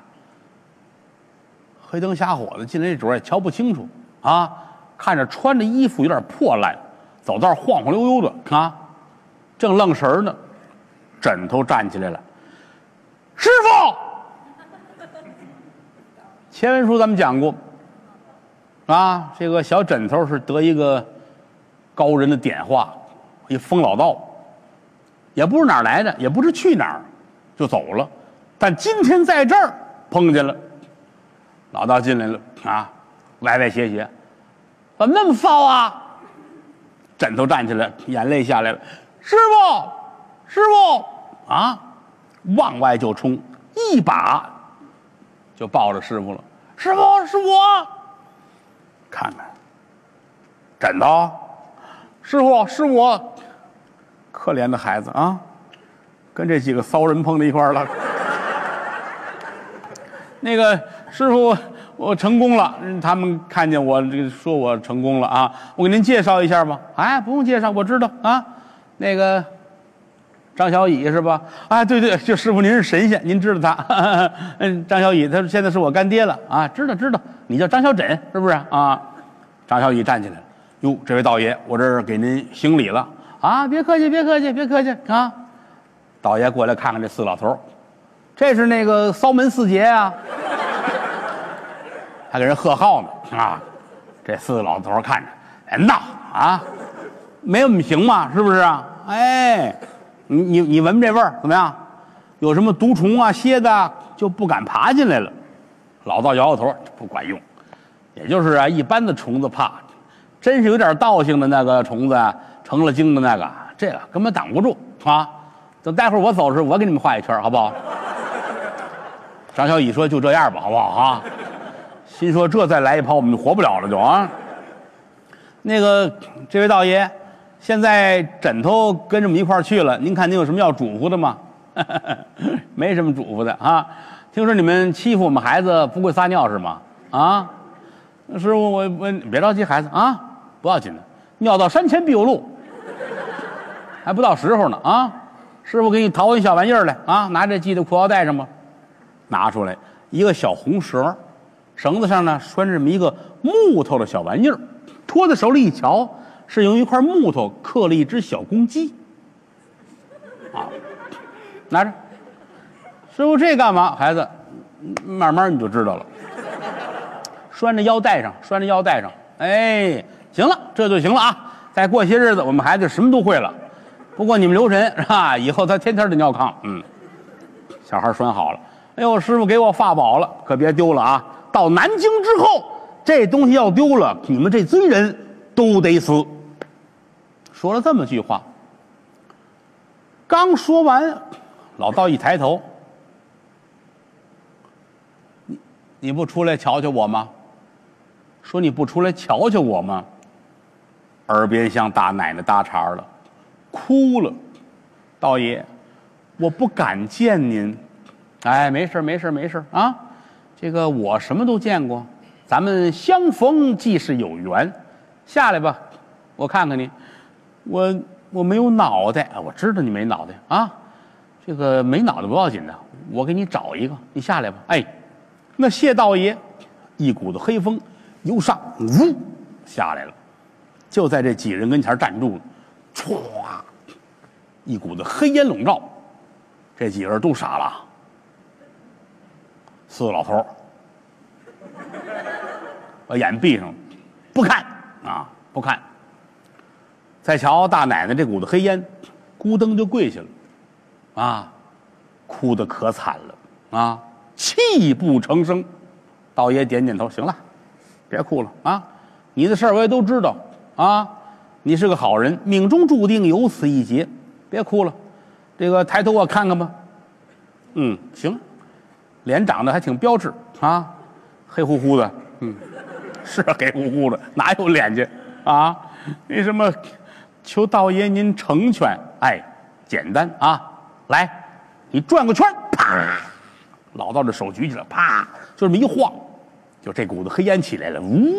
黑灯瞎火的进来，这主儿也瞧不清楚啊，看着穿着衣服有点破烂，走道晃晃悠悠的啊，正愣神呢，枕头站起来了，师傅。前文书咱们讲过啊，这个小枕头是得一个高人的点化，一疯老道，也不是哪儿来的，也不知去哪儿，就走了。但今天在这儿碰见了，老道进来了啊，歪歪斜斜，怎么那么骚啊？枕头站起来，眼泪下来了，师傅，师傅啊，往外就冲，一把就抱着师傅了。师傅，是我。看看，枕头，师傅是我。可怜的孩子啊，跟这几个骚人碰在一块儿了。那个师傅，我成功了，他们看见我，这个说我成功了啊！我给您介绍一下吧。哎，不用介绍，我知道啊。那个张小乙是吧？啊，对对，就师傅您是神仙，您知道他。嗯，张小乙他现在是我干爹了啊，知道知道。你叫张小枕是不是啊？张小乙站起来了，哟，这位道爷，我这儿给您行礼了啊！别客气，别客气，别客气啊！道爷过来看看这四老头，这是那个骚门四杰啊。还给人贺号呢啊！这四个老头看着，哎闹啊，没我们行吗？是不是啊？哎，你你你闻闻这味儿怎么样？有什么毒虫啊、蝎子啊，就不敢爬进来了。老道摇摇头，不管用，也就是啊，一般的虫子怕，真是有点道性的那个虫子啊，成了精的那个，这个根本挡不住啊！等待会儿我走时，我给你们画一圈，好不好？张小乙说：“就这样吧，好不好啊？”心说这再来一炮，我们就活不了了，就啊。那个这位道爷，现在枕头跟着我们一块儿去了，您看您有什么要嘱咐的吗？没什么嘱咐的啊。听说你们欺负我们孩子不会撒尿是吗？啊，师傅，我我别着急，孩子啊，不要紧的，尿到山前必有路，还不到时候呢啊。师傅给你淘一小玩意儿来啊，拿这系在裤腰带上吧。拿出来一个小红绳，绳子上呢拴着这么一个木头的小玩意儿，托在手里一瞧，是用一块木头刻了一只小公鸡。啊，拿着，师傅这干嘛？孩子，慢慢你就知道了。拴着腰带上，拴着腰带上。哎，行了，这就行了啊！再过些日子，我们孩子什么都会了。不过你们留神是吧？以后他天天得尿炕。嗯，小孩拴好了。哎呦，师傅给我法宝了，可别丢了啊！到南京之后，这东西要丢了，你们这堆人都得死。说了这么句话，刚说完，老道一抬头，你你不出来瞧瞧我吗？说你不出来瞧瞧我吗？耳边像大奶奶搭茬了，哭了。道爷，我不敢见您。哎，没事没事没事啊，这个我什么都见过，咱们相逢即是有缘，下来吧，我看看你。我我没有脑袋，我知道你没脑袋啊，这个没脑袋不要紧的，我给你找一个，你下来吧。哎，那谢道爷，一股子黑风由上呜下来了，就在这几人跟前站住了，歘，一股子黑烟笼罩，这几个人都傻了。四个老头把眼闭上，不看啊，不看。再瞧大奶奶这股子黑烟，咕噔就跪下了，啊，哭得可惨了啊，泣不成声。道爷点点头，行了，别哭了啊，你的事儿我也都知道啊，你是个好人，命中注定有此一劫，别哭了。这个抬头我看看吧，嗯，行。脸长得还挺标致啊，黑乎乎的，嗯，是黑乎乎的，哪有脸去啊？ 那什么，求道爷您成全。哎，简单啊，来，你转个圈，啪，老道这手举起来，啪，就这么一晃，就这股子黑烟起来了，呜，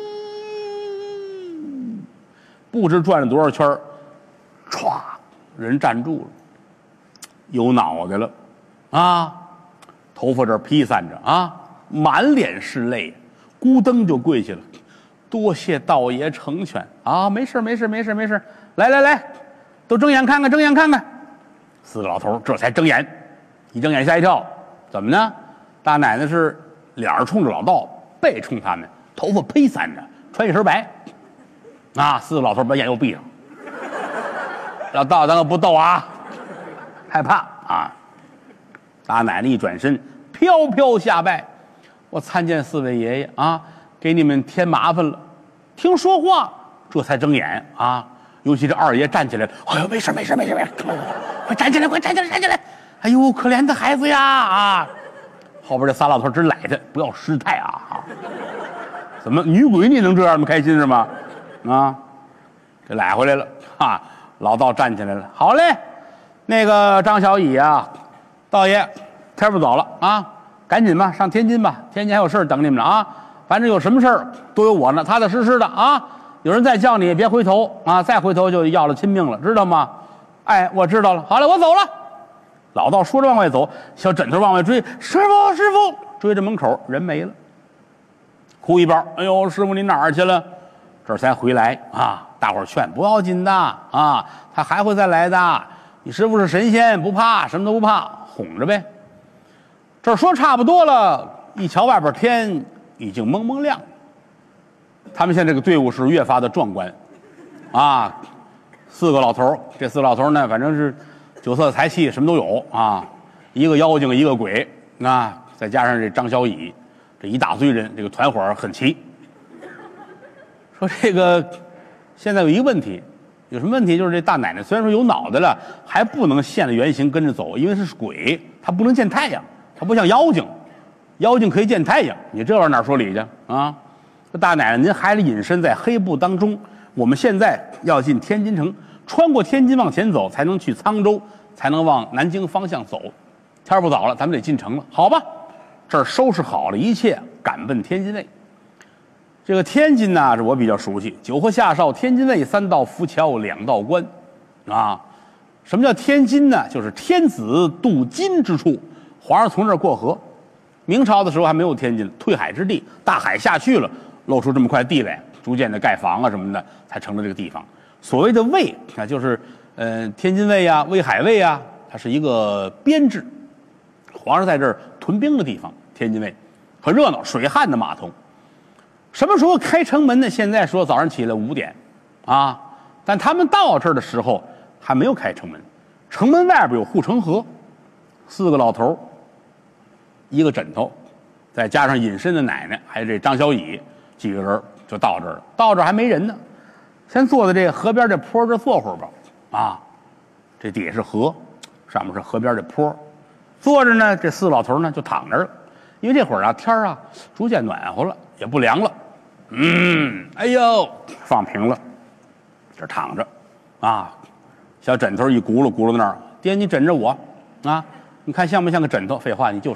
不知转了多少圈，歘，人站住了，有脑袋了，啊，头发这披散着啊，满脸是泪，咕噔就跪下了。多谢道爷成全啊！没事没事没事没事，来来来，都睁眼看看，睁眼看看。四个老头这才睁眼，一睁眼吓一跳，怎么呢？大奶奶是脸冲着老道，背冲他们，头发披散着，穿一身白。啊，四个老头把眼又闭上。老道，咱可不逗啊，害怕啊！大奶奶一转身，飘飘下拜，我参见四位爷爷啊。给你们添麻烦了，听说话，这才睁眼啊！尤其这二爷站起来，哎呦，没事没事没事没事，快站起来，快站起来，站起来！哎呦，可怜的孩子呀啊！后边这仨老头真赖他，不要失态啊！怎么女鬼你能这样那么开心是吗？啊，给赖回来了啊！老道站起来了，好嘞，那个张小乙啊，道爷，天不早了啊，赶紧吧，上天津吧，天津还有事等你们了啊！反正有什么事儿都有我呢，踏踏实实的啊！有人再叫你，别回头啊！再回头就要了亲命了，知道吗？哎，我知道了。好了，我走了。老道说着往外走，小枕头往外追，师傅，师傅，追着门口人没了。哭一包，哎呦，师傅你哪儿去了？这才回来啊！大伙儿劝不要紧的啊，他还会再来的。你师傅是神仙，不怕，什么都不怕，哄着呗。这说差不多了，一瞧外边天已经蒙蒙亮，他们现在这个队伍是越发的壮观，啊，四个老头，这四个老头呢，反正是酒色财气什么都有啊，一个妖精一个鬼，啊，再加上这张小乙，这一大堆人，这个团伙很齐。说这个现在有一个问题，有什么问题？就是这大奶奶虽然说有脑袋了，还不能现了原形跟着走，因为是鬼，她不能见太阳，她不像妖精。妖精可以见太阳，你这玩意儿哪说理去啊？这大奶奶，您还是隐身在黑布当中。我们现在要进天津城，穿过天津往前走，才能去沧州，才能往南京方向走。天不早了，咱们得进城了，好吧？这儿收拾好了一切，赶奔天津卫。这个天津呢，是我比较熟悉，九河下哨，天津卫，三道浮桥，两道关，啊，什么叫天津呢？就是天子渡津之处，皇上从这儿过河。明朝的时候还没有天津，退海之地，大海下去了，露出这么块地来，逐渐的盖房啊什么的，才成了这个地方。所谓的卫啊，就是呃天津卫啊、威海卫啊，它是一个编制，皇上在这儿屯兵的地方。天津卫很热闹，水旱的码头。什么时候开城门呢？现在说早上起来五点，啊，但他们到这儿的时候还没有开城门，城门外边有护城河，四个老头。一个枕头，再加上隐身的奶奶，还有这张小乙，几个人就到这儿了。到这儿还没人呢，先坐在这个河边这坡这坐会儿吧。啊，这底下是河，上面是河边这坡，坐着呢。这四个老头呢就躺着了，因为这会儿啊天啊逐渐暖和了，也不凉了。嗯，哎呦，放平了，这躺着，啊，小枕头一轱辘轱辘在那儿。爹，你枕着我，啊。你看像不像个枕头？废话，你就是。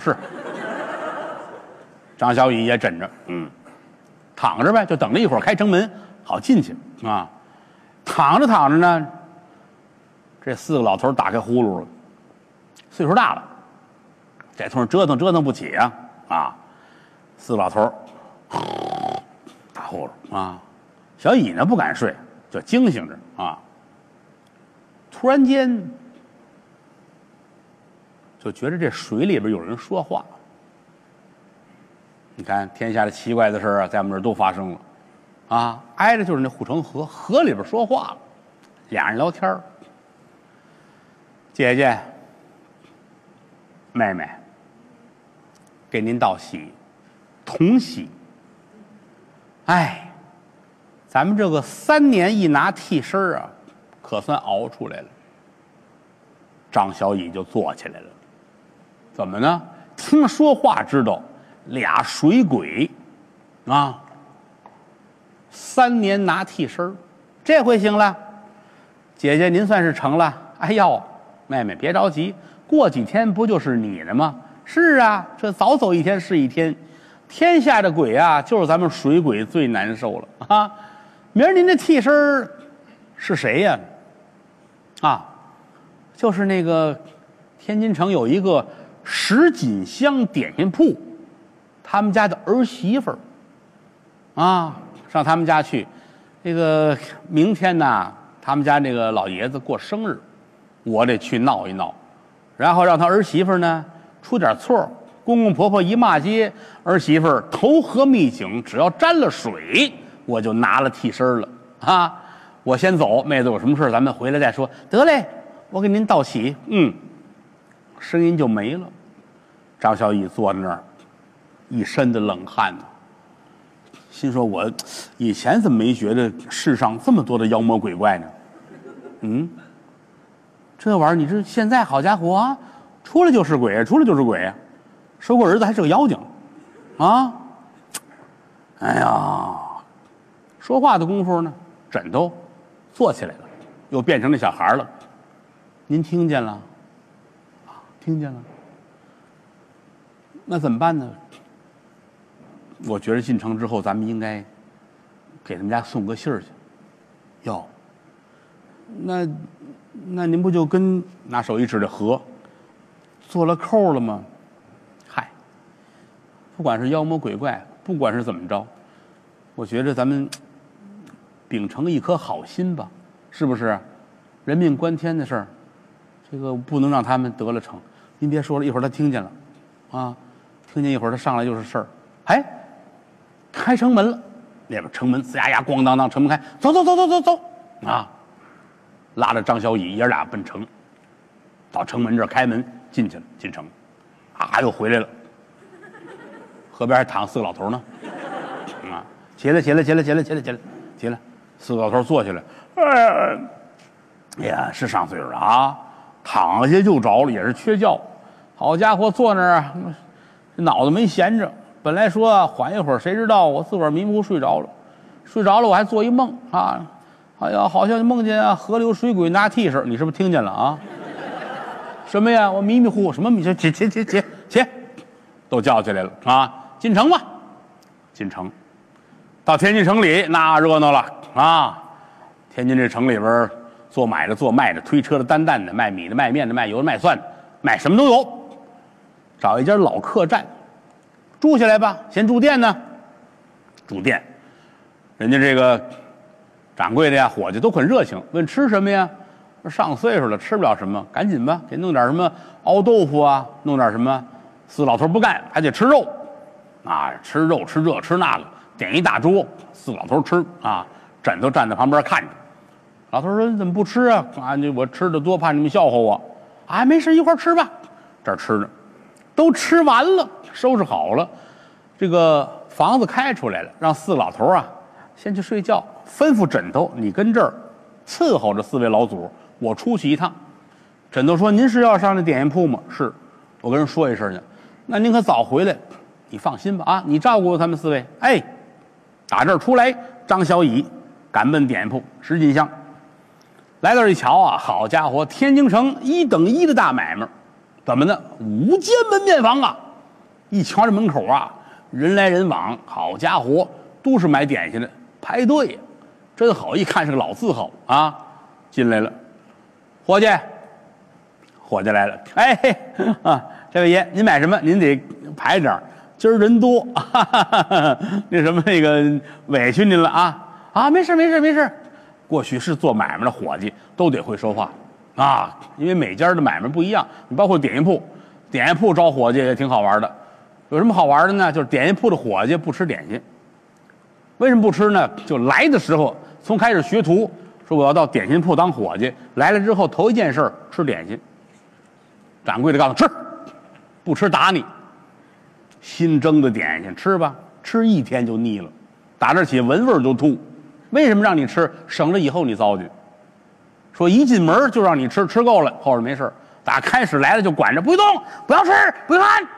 张小乙也枕着，嗯，躺着呗，就等着一会儿开城门，好进去啊。躺着躺着呢，这四个老头打开呼噜了，岁数大了，这通折腾折腾不起啊啊！四个老头打呼噜啊，小乙呢不敢睡，就惊醒着啊。突然间。就觉得这水里边有人说话。你看天下的奇怪的事啊，在我们这儿都发生了，啊，挨着就是那护城河，河里边说话了，俩人聊天。姐姐，妹妹，给您道喜，同喜。哎，咱们这个三年一拿替身啊，可算熬出来了。张小乙就坐起来了。怎么呢？听说话知道，俩水鬼，啊，三年拿替身， 这回行了，姐姐您算是成了。哎呦，妹妹别着急，过几天不就是你的吗？是啊，这早走一天是一天。天下的鬼啊，就是咱们水鬼最难受了啊！明儿您这替身是谁呀？啊，就是那个天津城有一个石锦香点心铺，他们家的儿媳妇儿啊，上他们家去。这个明天呢，他们家那个老爷子过生日，我得去闹一闹，然后让他儿媳妇呢出点错，公公婆婆一骂街，儿媳妇儿投河秘井，只要沾了水，我就拿了替身了啊！我先走，妹子有什么事咱们回来再说。得嘞，我给您道喜。嗯，声音就没了。张小乙坐在那儿，一身的冷汗呢，心说我以前怎么没觉得世上这么多的妖魔鬼怪呢？嗯，这玩意儿你这现在好家伙啊，出来就是鬼，出来就是鬼啊！收过儿子还是个妖精，啊！哎呀，说话的功夫呢，枕头坐起来了，又变成那小孩了。您听见了？啊，听见了。那怎么办呢？我觉得进城之后，咱们应该给他们家送个信儿去。哟，那那您不就跟拿手一指的河做了扣了吗？嗨，不管是妖魔鬼怪，不管是怎么着，我觉得咱们秉承一颗好心吧，是不是？人命关天的事儿，这个不能让他们得了逞。您别说了，一会儿他听见了，啊，听见一会儿他上来就是事儿。哎，开城门了，那边城门呲呀呀，咣当当，城门开，走走走走走走，啊，拉着张小乙爷俩奔城，到城门这儿开门进去了，进城，啊，又回来了。河边还躺四个老头呢，啊，起来起来起来起来起来起来起来，四个老头坐起来，哎，哎呀，是上岁数了啊，躺下就着了，也是缺觉。好家伙，坐那儿啊，脑子没闲着。本来说啊，缓一会儿，谁知道我自个儿迷迷糊睡着了，睡着了我还做一梦啊，哎呀，好像梦见啊河流水鬼拿替身，你是不是听见了啊？什么呀？我迷迷糊糊什么迷？起起起起起，都叫起来了啊！进城吧，进城，到天津城里那热闹了啊！天津这城里边，做买的、做卖的、推车的、担担的、卖米的、卖面的、卖油的、卖蒜的，卖什么都有。找一家老客栈住下来吧，先住店呢。住店，人家这个掌柜的呀、伙计都很热情，问吃什么呀？上岁数了，吃不了什么，赶紧吧，给弄点什么熬豆腐啊，弄点什么。四老头不干，还得吃肉，啊，吃肉吃这吃那个，点一大桌，四老头吃啊，枕头站在旁边看着。老头说：“你怎么不吃啊？啊，我吃的多，怕你们笑话我。啊，没事，一会儿吃吧。这儿吃呢，都吃完了，收拾好了，这个房子开出来了，让四老头啊先去睡觉，吩咐枕头，你跟这儿伺候着四位老祖，我出去一趟。枕头说：“您是要上那点心铺吗？”是，我跟人说一声去。那您可早回来，你放心吧啊，你照顾他们四位。哎，打这儿出来，张小乙赶奔点心铺石锦香。来到这一瞧啊，好家伙，天津城一等一的大买卖，怎么呢？五间门面房啊！一瞧这门口啊，人来人往，好家伙，都是买点心的，排队呀，真好，一看是个老字号啊，进来了，伙计，伙计来了，哎嘿啊，这位爷，您买什么？您得排点儿，今儿人多，哈哈哈哈，那什么那个委屈您了啊啊，没事没事没事。过去是做买卖的伙计都得会说话啊，因为每家的买卖不一样，你包括点心铺，点心铺招伙计也挺好玩的。有什么好玩的呢？就是点心铺的伙计不吃点心。为什么不吃呢？就来的时候从开始学徒说我要到点心铺当伙计，来了之后头一件事吃点心。掌柜的告诉吃，不吃打你。新蒸的点心吃吧，吃一天就腻了，打这起闻味就吐。为什么让你吃？省了以后你糟践。说一进门就让你吃，吃够了后边没事，打开始来了就管着，不许动，不要吃，不许看。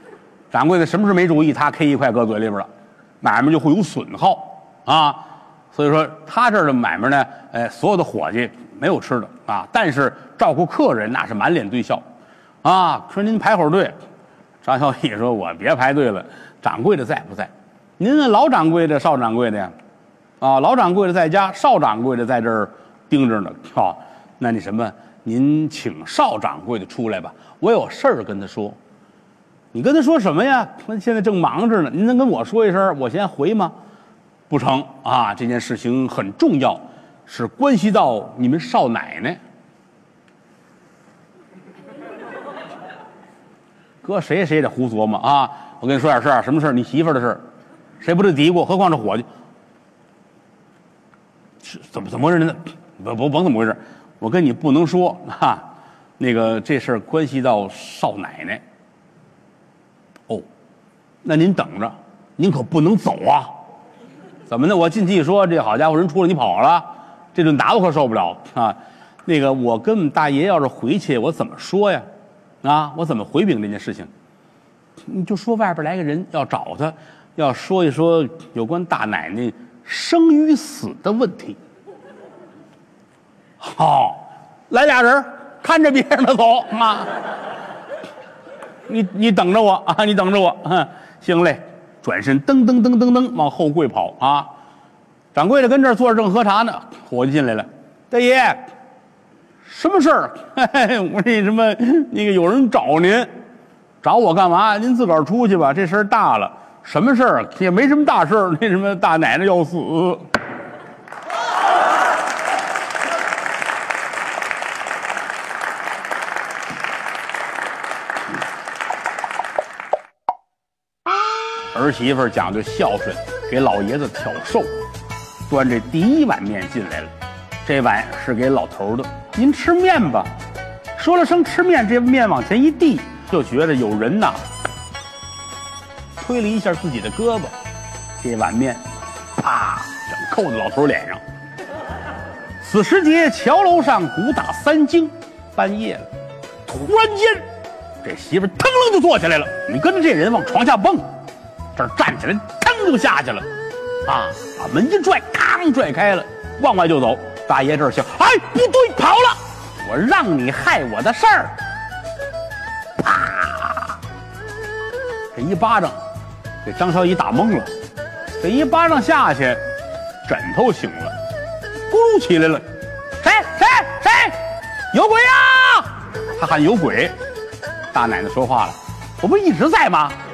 掌柜的什么事没注意，他 K 一块搁嘴里边了，买卖就会有损耗啊。 所以说他这儿的买卖呢，哎，所有的伙计没有吃的啊，但是照顾客人那是满脸堆笑，啊，说您排会儿队。张小乙说：“我别排队了，掌柜的在不在？您那老掌柜的、少掌柜的呀？啊，老掌柜的在家，少掌柜的在这儿盯着呢。啊，那你什么？您请少掌柜的出来吧，我有事儿跟他说。你跟他说什么呀？那现在正忙着呢，您能跟我说一声，我先回吗？不成啊，这件事情很重要，是关系到你们少奶奶。”搁谁谁也得胡琢磨啊！我跟你说点事儿，什么事儿？你媳妇儿的事儿，谁不得嘀咕？何况这伙计，是怎么怎么回事呢？不不甭怎么回事，我跟你不能说哈，那个这事儿关系到少奶奶。哦，那您等着，您可不能走啊！怎么呢？我进去一说，这好家伙人出来你跑了，这顿打我可受不了啊！那个我跟我们大爷要是回去，我怎么说呀？啊，我怎么回禀这件事情？你就说外边来个人要找他，要说一说有关大奶奶生与死的问题。好、哦，来俩人看着别人的走啊！你你等着我啊！你等着我，嗯，行嘞。转身噔噔噔噔噔往后柜跑啊！掌柜的跟这儿坐着正喝茶呢，伙计进来了，大爷。什么事儿？我那什么，那个有人找您，找我干嘛？您自个儿出去吧，这事儿大了。什么事儿？也没什么大事儿。那什么，大奶奶要死。儿媳妇讲究孝顺，给老爷子挑寿，端这第一碗面进来了。这碗是给老头的，您吃面吧。说了声吃面，这面往前一递，就觉得有人呐推了一下自己的胳膊，这碗面啪整扣在老头脸上。此时节桥楼上鼓打三更，半夜了。突然间，这媳妇腾楞就坐起来了，你跟着这人往床下蹦，这儿站起来，腾就下去了，啊，把门一拽，吭拽开了，往外就走。大爷这儿笑，哎，不对，跑了！我让你害我的事儿，啪！这一巴掌给张小乙打懵了，这一巴掌下去，枕头醒了，咕噜起来了，谁谁谁，有鬼呀！他喊有鬼，大奶奶说话了，我不一直在吗？